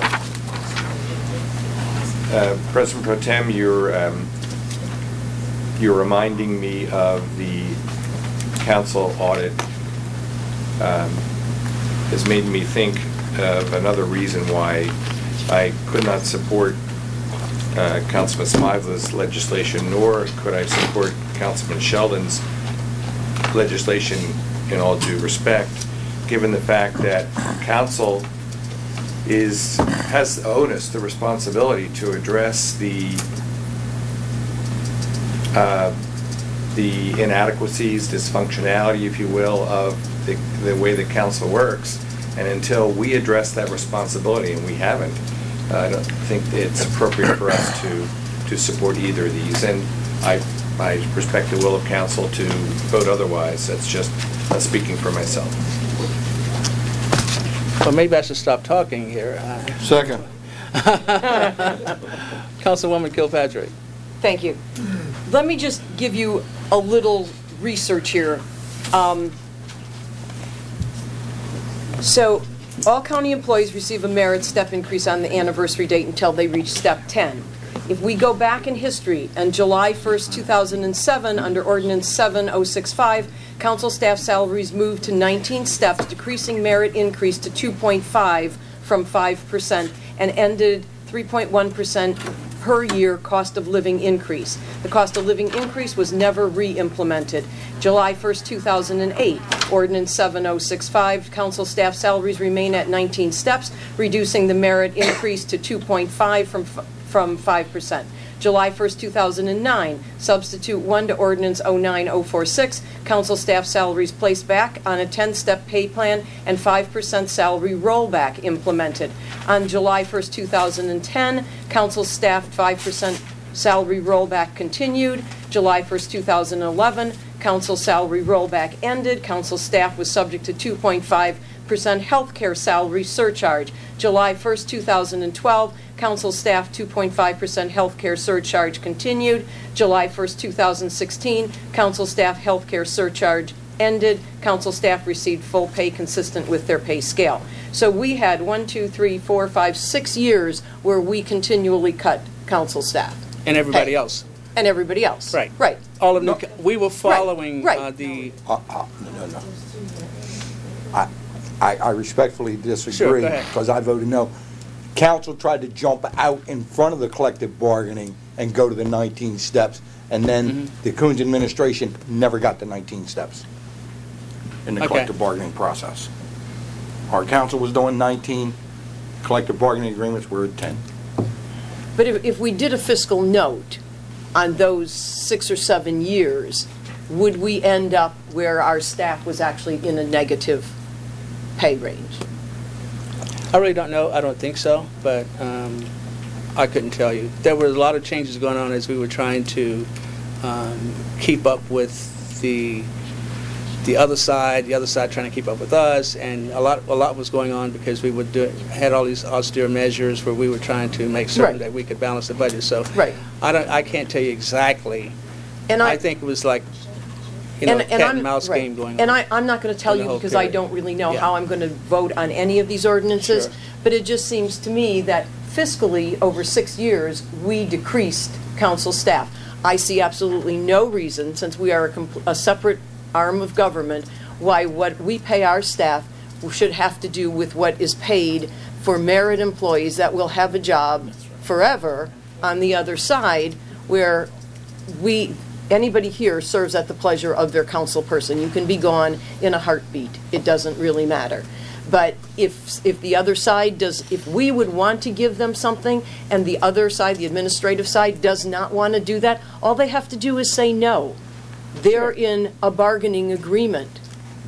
Uh, President Pro Tem, you're um, you're reminding me of the council audit. Um, has made me think of another reason why I could not support uh, Councilman Smiley's legislation, nor could I support Councilman Sheldon's legislation in all due respect, given the fact that council is has the onus, the responsibility to address the uh, the inadequacies, dysfunctionality, if you will, of the, the way the council works. And until we address that responsibility, and we haven't, uh, I don't think it's appropriate for us to to support either of these. And I, I respect the will of council to vote otherwise. That's just uh, speaking for myself. Well, maybe I should stop talking here. Uh, Second. Councilwoman Kilpatrick. Thank you. Let me just give you a little research here. Um, so, all county employees receive a merit step increase on the anniversary date until they reach step ten. If we go back in history, on July first, two thousand seven, under Ordinance seven oh six five, council staff salaries moved to nineteen steps, decreasing merit increase to two point five from five percent, and ended three point one percent per year cost of living increase. The cost of living increase was never re-implemented. July first, two thousand eight, Ordinance seven oh six five, council staff salaries remain at nineteen steps, reducing the merit increase to two point five from from five percent. July first, two thousand nine, substitute one to Ordinance oh nine oh forty-six, council staff salaries placed back on a ten step pay plan and five percent salary rollback implemented. On July first, two thousand ten, council staff five percent salary rollback continued. July first, two thousand eleven, council salary rollback ended. Council staff was subject to two point five percent health care salary surcharge. July first, two thousand twelve, council staff two point five percent health care surcharge continued. July first, two thousand sixteen, council staff health care surcharge ended. Council staff received full pay consistent with their pay scale. So we had one, two, three, four, five, six years where we continually cut council staff. And everybody Hey. else. And everybody else. Right. Right. All of them. We were following right. Uh, the. Uh, uh, no, no. I, I, I respectfully Sure, disagree go ahead. because I voted no. Council tried to jump out in front of the collective bargaining and go to the nineteen steps, and then Mm-hmm. the Coons administration never got the nineteen steps. in the Okay. collective bargaining process. Our council was doing nineteen, collective bargaining agreements were at ten. But if, if we did a fiscal note on those six or seven years, would we end up where our staff was actually in a negative pay range? I really don't know. I don't think so, but um, I couldn't tell you. There were a lot of changes going on as we were trying to um, keep up with the the other side, the other side trying to keep up with us, and a lot a lot was going on because we would do, had all these austere measures where we were trying to make certain Right. that we could balance the budget. So Right. I don't I can't tell you exactly. And I, I think it was like, you know, and, a and cat I'm- and mouse right. game going on. And I, I'm not going to tell in the you whole because I period. don't really know Yeah. how I'm going to vote on any of these ordinances, Sure. but it just seems to me that fiscally, over six years, we decreased council staff. I see absolutely no reason, since we are a, compl- a separate arm of government, why what we pay our staff should have to do with what is paid for merit employees that will have a job forever on the other side, where we, anybody here serves at the pleasure of their council person. You can be gone in a heartbeat. It doesn't really matter. But if, if the other side does, if we would want to give them something and the other side, the administrative side, does not want to do that, all they have to do is say no. They're in a bargaining agreement.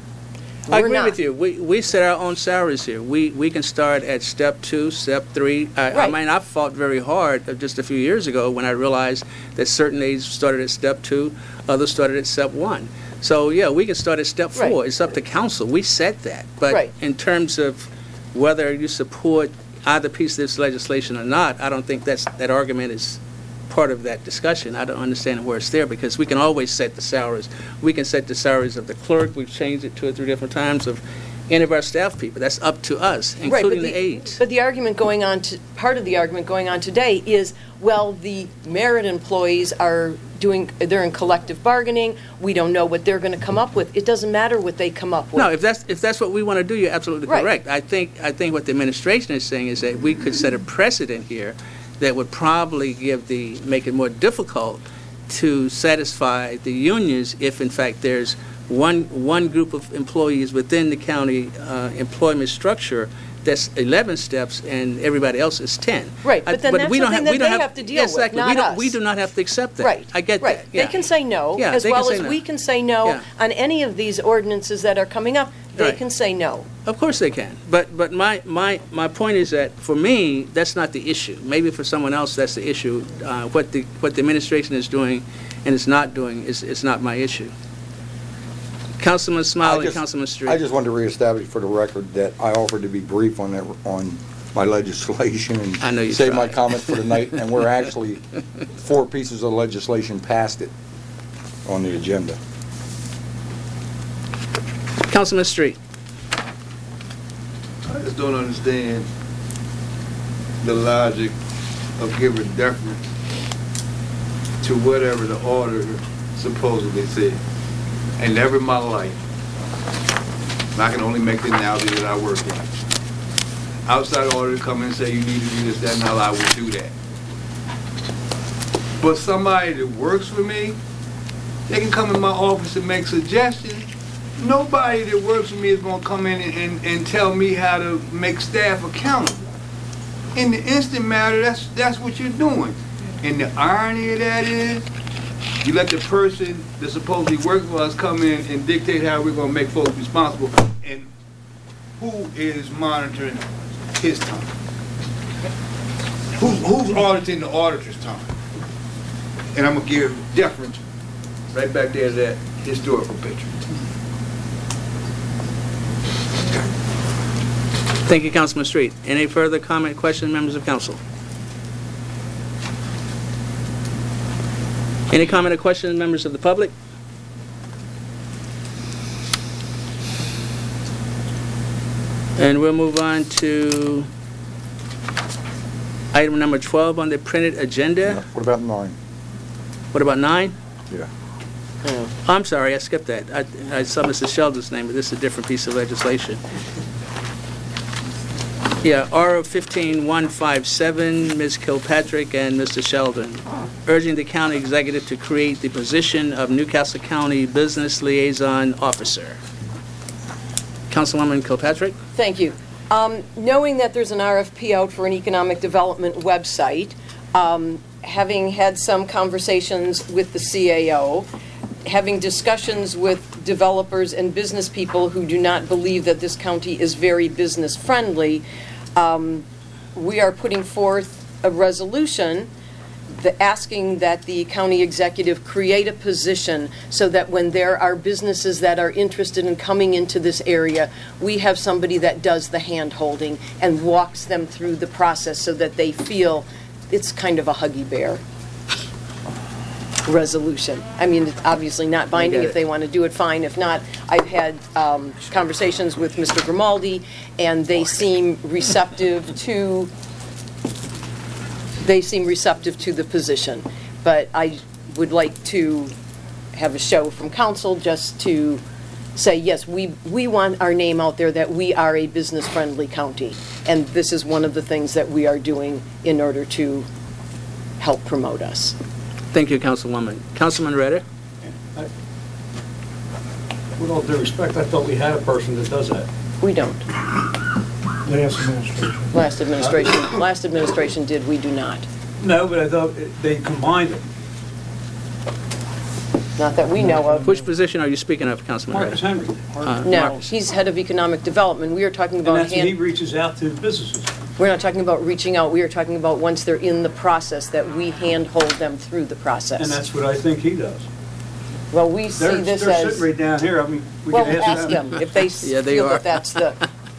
I We're agree not. with you. We, we set our own salaries here. We, we can start at step two, step three. I, I Right. mean, I fought very hard uh, just a few years ago when I realized that certain aides started at step two, others started at step one. So, yeah, we can start at step four. Right. It's up to council. We set that. But Right. in terms of whether you support either piece of this legislation or not, I don't think that's, that argument is part of that discussion. I don't understand where it's there, because we can always set the salaries. We can set the salaries of the clerk. We've changed it two or three different times, of any of our staff people. That's up to us, Right, but including the aides. But the argument going on, to part of the argument going on today is, well, the merit employees are doing, they're in collective bargaining. We don't know what they're going to come up with. It doesn't matter what they come up with. No, if that's, if that's what we want to do, you're absolutely Right. correct. I think, I think what the administration is saying is that we could set a precedent here that would probably give the, make it more difficult to satisfy the unions if, in fact, there's one, one group of employees within the county uh, employment structure that's eleven steps and everybody else is ten. Right, I- but then that's we don't something we that don't they have to deal with, Exactly. We not don't- We us. do not have to accept that. Right. I get right. that, yeah. They can say no, Yeah, as they can well say as no. we can say no Yeah. on any of these ordinances that are coming up. They Right. can say no. Of course they can. But, but my, my, my point is that, for me, that's not the issue. Maybe for someone else, that's the issue. Uh, What the, what the administration is doing and is not doing is, is not my issue. Councilman I Smiley, just- Councilman Street. I just wanted to reestablish for the record that I offered to be brief on that, on my legislation I know you and save my tried. comments for the night, and we're actually, four pieces of legislation past it on the agenda. Councilman Street. I just don't understand the logic of giving deference to whatever the auditor supposedly said. And never in my life, and I can only make the analogy that I work in. Outside auditor come in and say you need to do this, that, and all, I would do that. But somebody that works for me, they can come in my office and make suggestions. Nobody that works for me is gonna come in and, and, and tell me how to make staff accountable. In the instant matter, that's that's what you're doing. And the irony of that is, you let the person that supposedly works for us come in and dictate how we're gonna make folks responsible, and who is monitoring his time? Who's, who's auditing the auditor's time? And I'm gonna give deference right back there to that historical picture. Thank you, Councilman Street. Any further comment, question, members of council? Any comment or question, members of the public? And we'll move on to item number twelve on the printed agenda. What about nine? What about nine? Yeah. Oh, I'm sorry, I skipped that. I, I saw Mister Sheldon's name, but this is a different piece of legislation. Yeah, R fifteen one five seven, Miz Kilpatrick and Mister Sheldon, urging the county executive to create the position of Newcastle County Business Liaison Officer. Councilwoman Kilpatrick? Thank you. Um, Knowing that there's an R F P out for an economic development website, um, having had some conversations with the C A O, having discussions with developers and business people who do not believe that this county is very business-friendly, um, we are putting forth a resolution the, asking that the county executive create a position so that when there are businesses that are interested in coming into this area, we have somebody that does the hand-holding and walks them through the process so that they feel it's kind of a Huggy Bear resolution. I mean, it's obviously not binding. get If it. they want to do it, fine. If not, I've had um, conversations with Mister Grimaldi, and they seem receptive to they seem receptive to the position. But I would like to have a show from council just to say, yes, we, we want our name out there that we are a business-friendly county. And this is one of the things that we are doing in order to help promote us. Thank you, Councilwoman. Councilman Reddick? With all due respect, I thought we had a person that does that. We don't. Last administration. Last administration, last administration did, we do not. No, but I thought they combined it. Not that we know of. Which position are you speaking of, Councilman Marcus Reddick? Henry. Uh, No, Marcus. he's head of economic development. We are talking And about, that's, he hand- reaches out to businesses. we're not talking about reaching out. We are talking about once they're in the process, that we handhold them through the process. And that's what I think he does. Well, we see They're, this they're as, sitting right down here. I mean, we well, can ask ask them. them if they Yeah, they feel are. that that's the,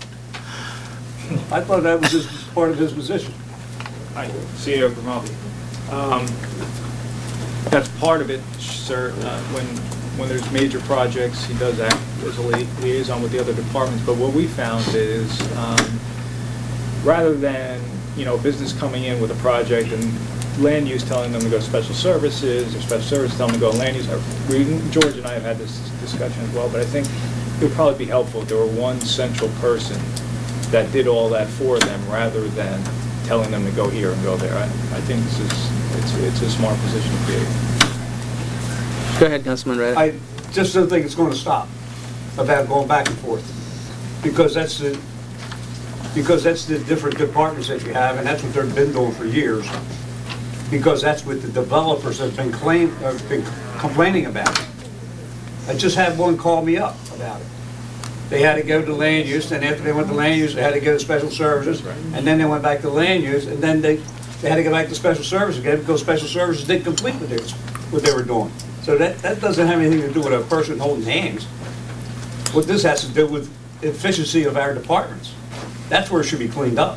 I thought that was his, part of his position. Hi, C E O Grimaldi. Um, That's part of it, sir. Uh, When, when there's major projects, he does act as a lia- liaison with the other departments. But what we found is, um, rather than, you know, business coming in with a project and land use telling them to go to special services, or special services telling them to go to land use, uh, we, George and I have had this discussion as well, but I think it would probably be helpful if there were one central person that did all that for them, rather than telling them to go here and go there. I, I think this is, it's, it's a smart position to create. Go ahead, Councilman Reddick. I just don't think it's going to stop about going back and forth, because that's the, because that's the different departments that you have, and that's what they've been doing for years, because that's what the developers have been claim, have been complaining about. I just had one call me up about it. They had to go to land use, and after they went to land use, they had to go to special services, and then they went back to land use, and then they, they had to go back to special services again, because special services didn't complete what they, was- what they were doing. So that, that doesn't have anything to do with a person holding hands. What this has to do with efficiency of our departments. That's where it should be cleaned up.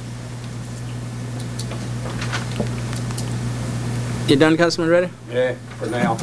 You done, Councilman Reddick? Yeah, for now.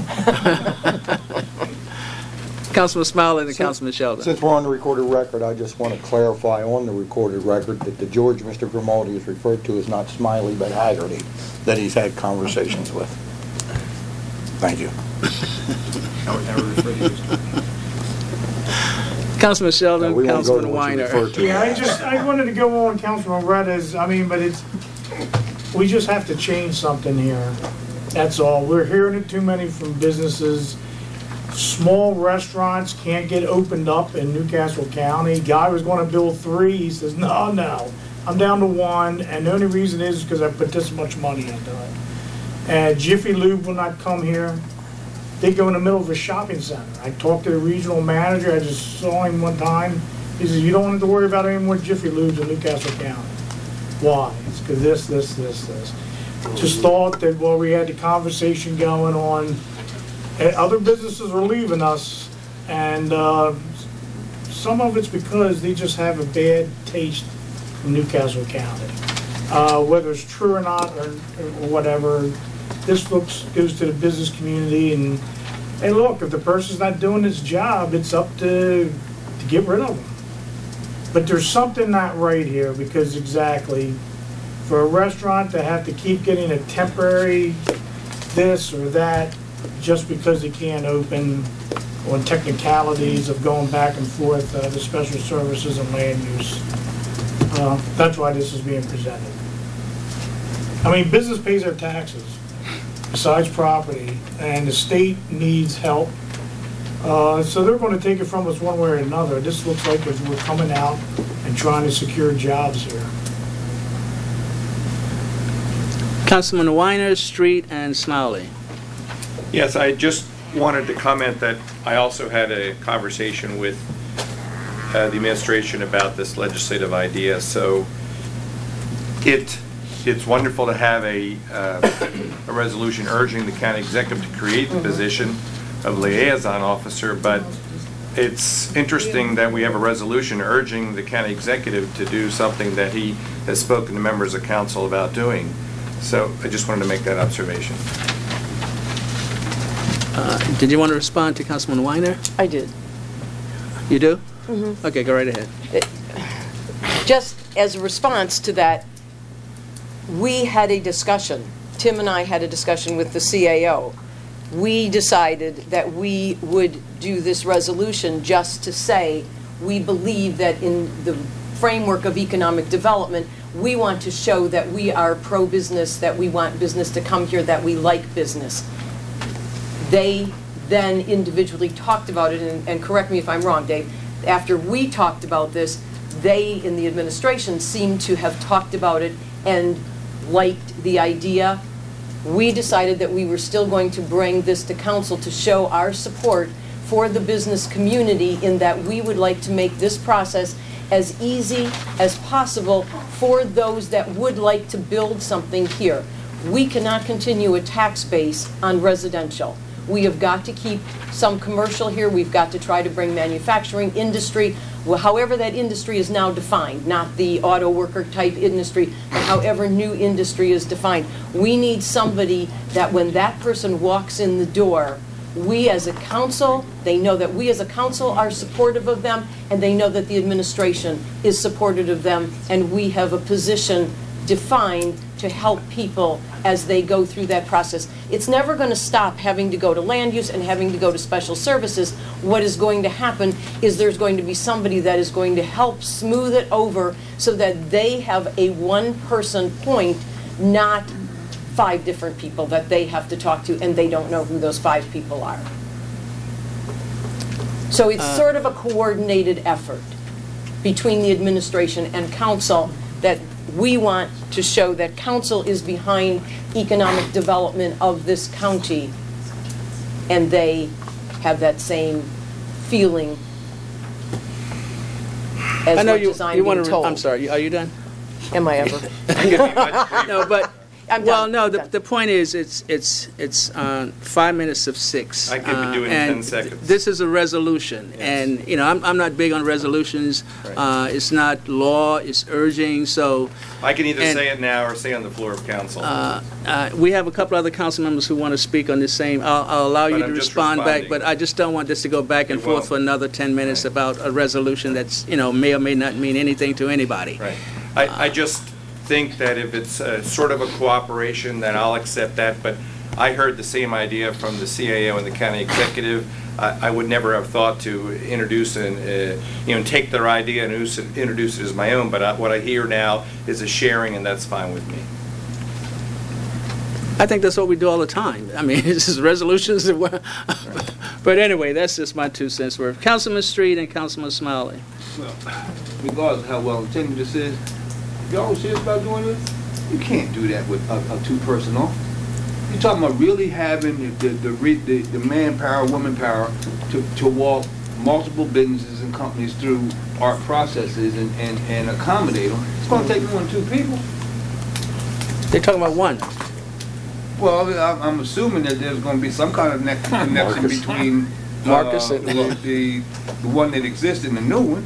Councilman Smiley and Since- Councilman Sheldon. Since we're on the recorded record, I just want to clarify on the recorded record that the George Mister Grimaldi is referred to as not Smiley, but Haggerty, that he's had conversations with. Thank you. I would never refer to you as- Councilman No, Sheldon, we won't go to Councilman what you Weiner. referred to. Yeah, I just, I wanted to go on Councilman Retta's, I mean, but it's, we just have to change something here. That's all. We're hearing it too many from businesses. Small restaurants can't get opened up in Newcastle County. Guy was gonna build three, he says, no, no, I'm down to one, and the only reason is because I put this much money into it. And Jiffy Lube will not come here. They go in the middle of a shopping center. I talked to the regional manager, I just saw him one time. He says, you don't have to worry about any more Jiffy Lubes in Newcastle County. Why? It's because this, this, this, this. Just thought that while we had the conversation going on, eh, other businesses are leaving us, and uh, some of it's because they just have a bad taste in Newcastle County. Uh, Whether it's true or not, or or whatever, this looks, goes to the business community, and, hey, look, if the person's not doing his job, it's up to, to get rid of them. But there's something not right here, because exactly, for a restaurant to have to keep getting a temporary this or that, just because they can't open, on technicalities of going back and forth, uh, the special services and land use. Uh, That's why this is being presented. I mean, business pays their taxes, besides property, and the state needs help Uh, So they're going to take it from us one way or another. This looks like as we're coming out and trying to secure jobs here. Councilman Weiner, Street, and Smiley. Yes, I just wanted to comment that I also had a conversation with uh, the administration about this legislative idea. So it, it's wonderful to have a, uh, a resolution urging the county executive to create the position of liaison officer, but it's interesting that we have a resolution urging the county executive to do something that he has spoken to members of council about doing. So I just wanted to make that observation. Uh, Did you want to respond to Councilman Weiner? I did. You do? Mhm. Okay, go right ahead. Just as a response to that, we had a discussion, Tim and I had a discussion with the C A O. We decided that we would do this resolution just to say, we believe that in the framework of economic development, we want to show that we are pro-business, that we want business to come here, that we like business. They then individually talked about it, and, and correct me if I'm wrong, Dave, after we talked about this, they in the administration seemed to have talked about it and liked the idea. We decided that we were still going to bring this to council to show our support for the business community, in that we would like to make this process as easy as possible for those that would like to build something here. We cannot continue a tax base on residential. We have got to keep some commercial here. We've got to try to bring manufacturing industry, well, however that industry is now defined, not the auto worker type industry, but however new industry is defined. We need somebody that when that person walks in the door, we as a council, they know that we as a council are supportive of them, and they know that the administration is supportive of them, and we have a position defined to help people as they go through that process. It's never going to stop having to go to land use and having to go to special services. What is going to happen is there's going to be somebody that is going to help smooth it over so that they have a one-person point, not five different people that they have to talk to, and they don't know who those five people are. So it's Uh, sort of a coordinated effort between the administration and council, that we want to show that council is behind economic development of this county, and they have that same feeling as I know much you, as I'm you being want to, told. I'm sorry, are you done? Am I ever? No, but, I'm well, done. no, I'm the, done. the point is, it's, it's, it's uh, five minutes of six. I could be uh, doing it in and ten seconds. This is a resolution, and, you know, I'm, I'm not big on resolutions. Uh, It's not law, it's urging, so. I can either And- say it now or say on the floor of council. Uh, uh, We have a couple other council members who want to speak on the same. I'll, I'll allow you But to I'm just respond back, responding. but I just don't want this to go back and It forth won't. for another ten minutes about a resolution that's, you know, may or may not mean anything to anybody. Right. I, I just think that if it's uh, sort of a cooperation, then I'll accept that, but I heard the same idea from the C A O and the county executive. I, I would never have thought to introduce and, uh, you know, take their idea and introduce it- introduce it as my own, but I- what I hear now is a sharing, and that's fine with me. I think that's what we do all the time. I mean, it's just resolutions that were, but anyway, that's just my two cents worth. Councilman Street and Councilman Smiley. Well, regardless of how well intended this is, if y'all serious about doing this, you can't do that with a, a two-person office. You're talking about really having the, the, the, re- the, the manpower, woman power to, to walk multiple businesses and companies through our processes and, and, and accommodate them. It's gonna take more than two people. They're talking about one. Well, I'm, I'm assuming that there's gonna be some kind of ne- connection Marcus. between Marcus uh, and- the, the, the one that exists and the new one.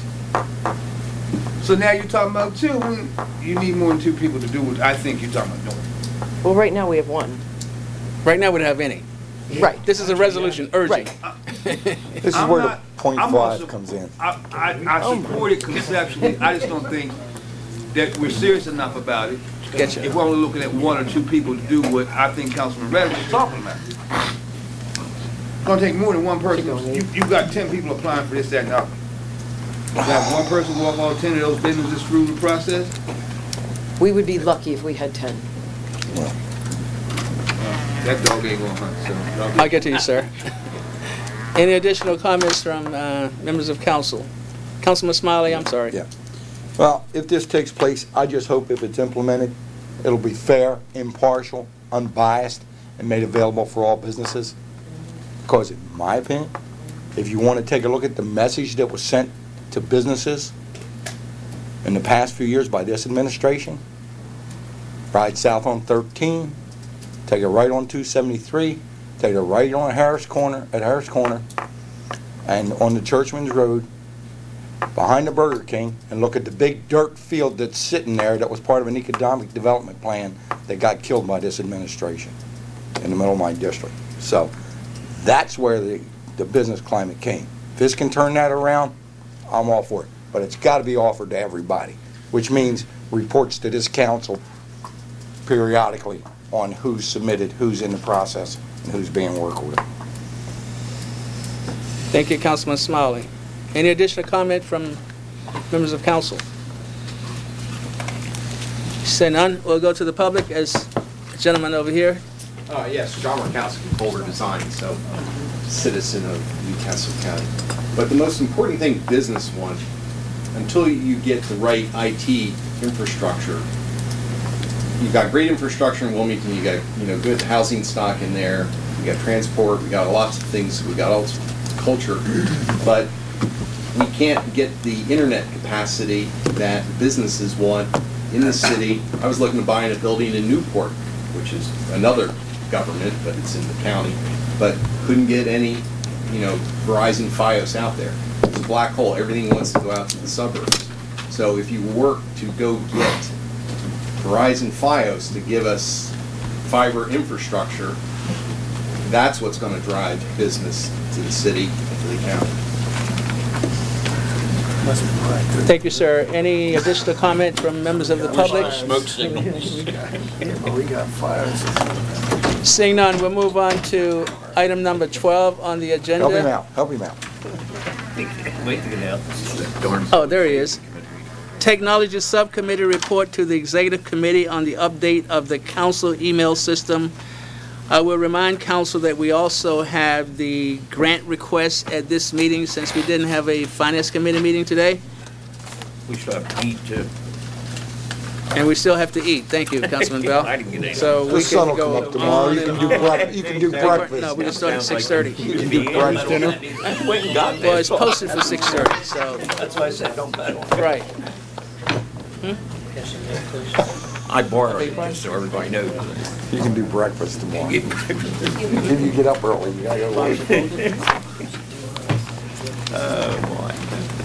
So now you're talking about two, when you need more than two people to do what I think you're talking about doing. Well, right now we have one. Right now, we don't have any. Right. This is a resolution urging. This is I'm where the not- point I'm five also- comes in. I, I, I support it conceptually, I just don't think that we're serious enough about it. Getcha. If we're only looking at one or two people to do what I think Councilman Reddick was talking about. It's gonna take more than one person. You, you got ten people applying for this, that, and the other. You have one person walk all ten of those businesses through the process? We would be lucky if we had ten. That dog ain't gonna hunt, so. I'll get to you, sir. Any additional comments from uh, members of council? Councilman Smiley, I'm sorry. Yeah. Well, if this takes place, I just hope if it's implemented, it'll be fair, impartial, unbiased, and made available for all businesses. Because in my opinion, if you want to take a look at the message that was sent to businesses in the past few years by this administration, ride south on thirteen, take a right on two seventy-three, take a right on Harris Corner, at Harris Corner, and on the Churchman's Road, behind the Burger King, and look at the big dirt field that's sitting there that was part of an economic development plan that got killed by this administration in the middle of my district. So that's where the, the business climate came. If this can turn that around, I'm all for it. But it's got to be offered to everybody, which means reports to this council periodically on who's submitted, who's in the process, and who's being worked with. Thank you, Councilman Smiley. Any additional comment from members of council? Say none, we'll go to the public as the gentleman over here. Uh, yes, John Markowski, Boulder Design, so citizen of Newcastle County. But the most important thing business want, until you get the right I T infrastructure, you've got great infrastructure in Wilmington, you got, you know, good housing stock in there, you got transport, we got lots of things, we got all culture, but we can't get the internet capacity that businesses want in the city. I was looking to buy a building in Newport, which is another government, but it's in the county, but couldn't get any, you know, Verizon Fios out there. It's a black hole. Everything wants to go out to the suburbs. So if you work to go get Verizon Fios to give us fiber infrastructure, that's what's going to drive business to the city and to the county. Thank you, sir. Any additional comment from members of the public? Smoke signals. We got fires. Seeing none, we'll move on to item number twelve on the agenda. Help him out, help him out. Wait to get out. Oh, there he is. Technology Subcommittee report to the Executive Committee on the update of the council email system. I will remind council that we also have the grant request at this meeting since we didn't have a Finance Committee meeting today. We should have to eat too. And we still have to eat. Thank you, Councilman Bell. I didn't get any. So we The sun can will come go up tomorrow, on you can and do on. breakfast, you can do breakfast. No, we can start at six thirty. You can do brunch dinner. Went and got Well, it's posted for six thirty, so, That's why I said don't bet on it. right. I borrowed it just so everybody knows. You can do breakfast tomorrow. Get- If you get up early, you gotta go to work. Oh, boy.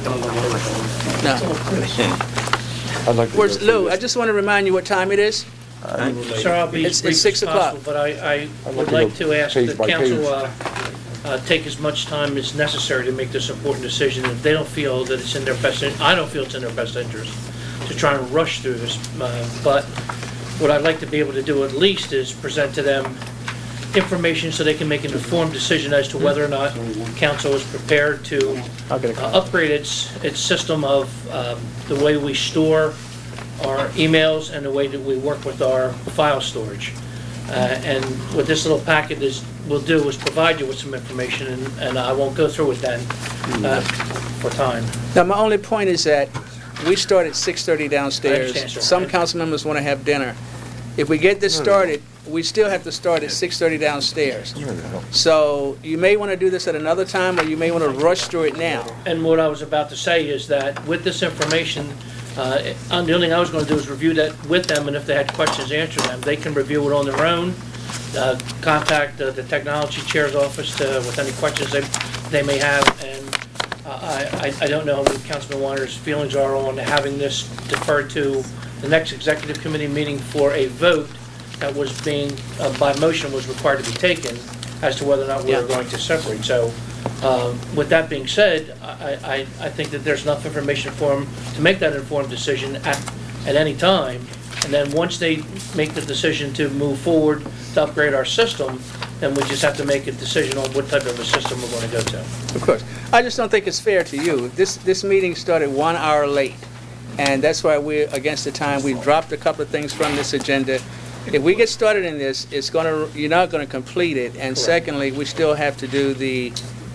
No. I'd like to Where's go through Lou? I this. just want to remind you what time it is. Sir, I'll be It's- as brief it's six as o'clock. possible, but I, I I'd would like like to to go ask page the by council, page. uh, uh, take as much time as necessary to make this important decision. If they don't feel that it's in their best, in- I don't feel it's in their best interest to try and rush through this. uh, But what I'd like to be able to do at least is present to them information so they can make an informed decision as to whether or not council is prepared to I'll get a uh, upgrade its, its system of um, the way we store our emails and the way that we work with our file storage. Uh, And what this little packet is, will do is provide you with some information, and, and I won't go through it then uh, for time. Now, my only point is that we start at six thirty downstairs. understand, sir. Some council members want to have dinner. If we get this started, we still have to start at six thirty downstairs. So you may want to do this at another time, or you may want to rush through it now. And what I was about to say is that with this information, uh, uh, the only thing I was going to do is review that with them, and if they had questions, answer them. They can review it on their own, uh, contact uh, the technology chair's office to- with any questions they they may have, and uh, I I I don't know what Councilman Weiner's feelings are on having this deferred to the next executive committee meeting for a vote that was being, uh, by motion, was required to be taken as to whether or not we were Yeah. going to separate. So um, with that being said, I, I, I think that there's enough information for them to make that informed decision at, at any time. And then once they make the decision to move forward to upgrade our system, then we just have to make a decision on what type of a system we're going to go to. Of course. I just don't think it's fair to you. This, this meeting started one hour late, and that's why we're against the time. We dropped a couple of things from this agenda. If we get started in this, it's gonna, you're not gonna complete it. And secondly, we still have to do the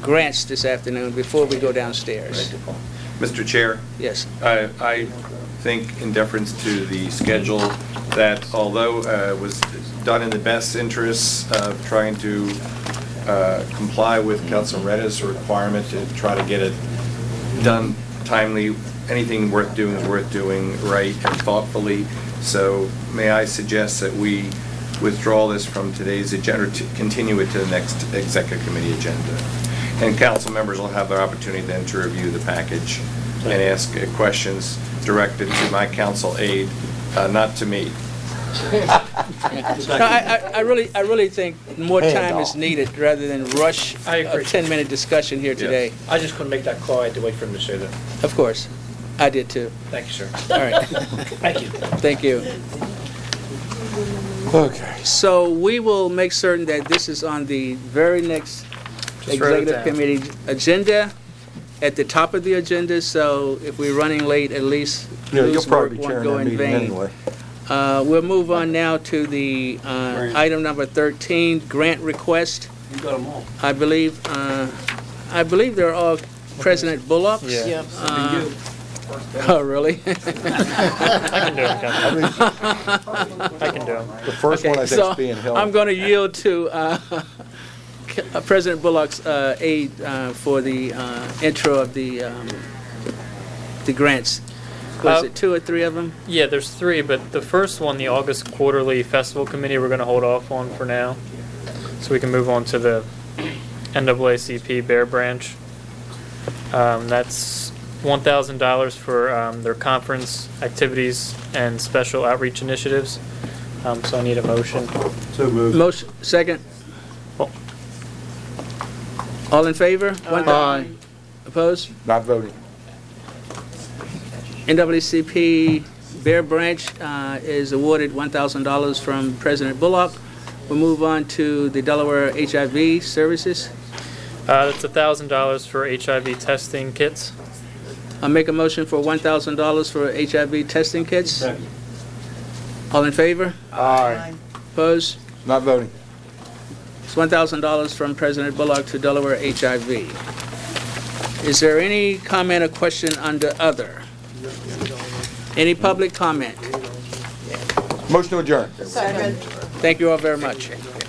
grants this afternoon before we go downstairs. Mister Chair? Yes. I, I think in deference to the schedule, that although uh, it was done in the best interests of trying to uh, comply with Council Retta's requirement to try to get it done timely, anything worth doing is worth doing right and thoughtfully. So may I suggest that we withdraw this from today's agenda, to continue it to the next executive committee agenda. And council members will have their opportunity then to review the package and ask uh, questions directed to my council aide, uh, not to me. No, I, I, I really, I really think more time is needed rather than rush I a agree. ten-minute discussion here today. I just couldn't make that call, I had to wait for him to say that. Of course, I did too. Thank you, sir. All right, Thank you. thank you. Okay. So we will make certain that this is on the very next Just wrote it executive down. committee agenda, at the top of the agenda, so if we're running late, at least Yeah, you'll Lou's probably work be won't chairing go that in meeting vain. anyway. Uh, We'll move on now to the uh, item number thirteen, grant request. You got them all. I believe, uh, I believe they're all President Bullock's. Yeah. Yep. Uh, Oh, really? I can do it, Councilman. I can do it. The first one I Okay, think so is being held. I'm going to yield to uh, uh, President Bullock's uh, aide uh, for the uh, intro of the um, the grants. Was Uh, it two or three of them? Yeah, there's three, but the first one, the August Quarterly Festival Committee, we're going to hold off on for now. So we can move on to the N double A C P Bear Branch. Um, that's one thousand dollars for um, their conference activities and special outreach initiatives. Um, so I need a motion. So moved. Motion, second. Oh. All in favor? One- Aye. Opposed? Not voting. N double A C P Bear Branch uh, is awarded one thousand dollars from President Bullock. We'll move on to the Delaware H I V services. Uh, that's one thousand dollars for H I V testing kits. I'll make a motion for one thousand dollars for H I V testing kits. Second. All in favor? Aye. Opposed? Not voting. It's one thousand dollars from President Bullock to Delaware H I V. Is there any comment or question under other? Any public comment? Motion to adjourn. Second. Thank you all very much.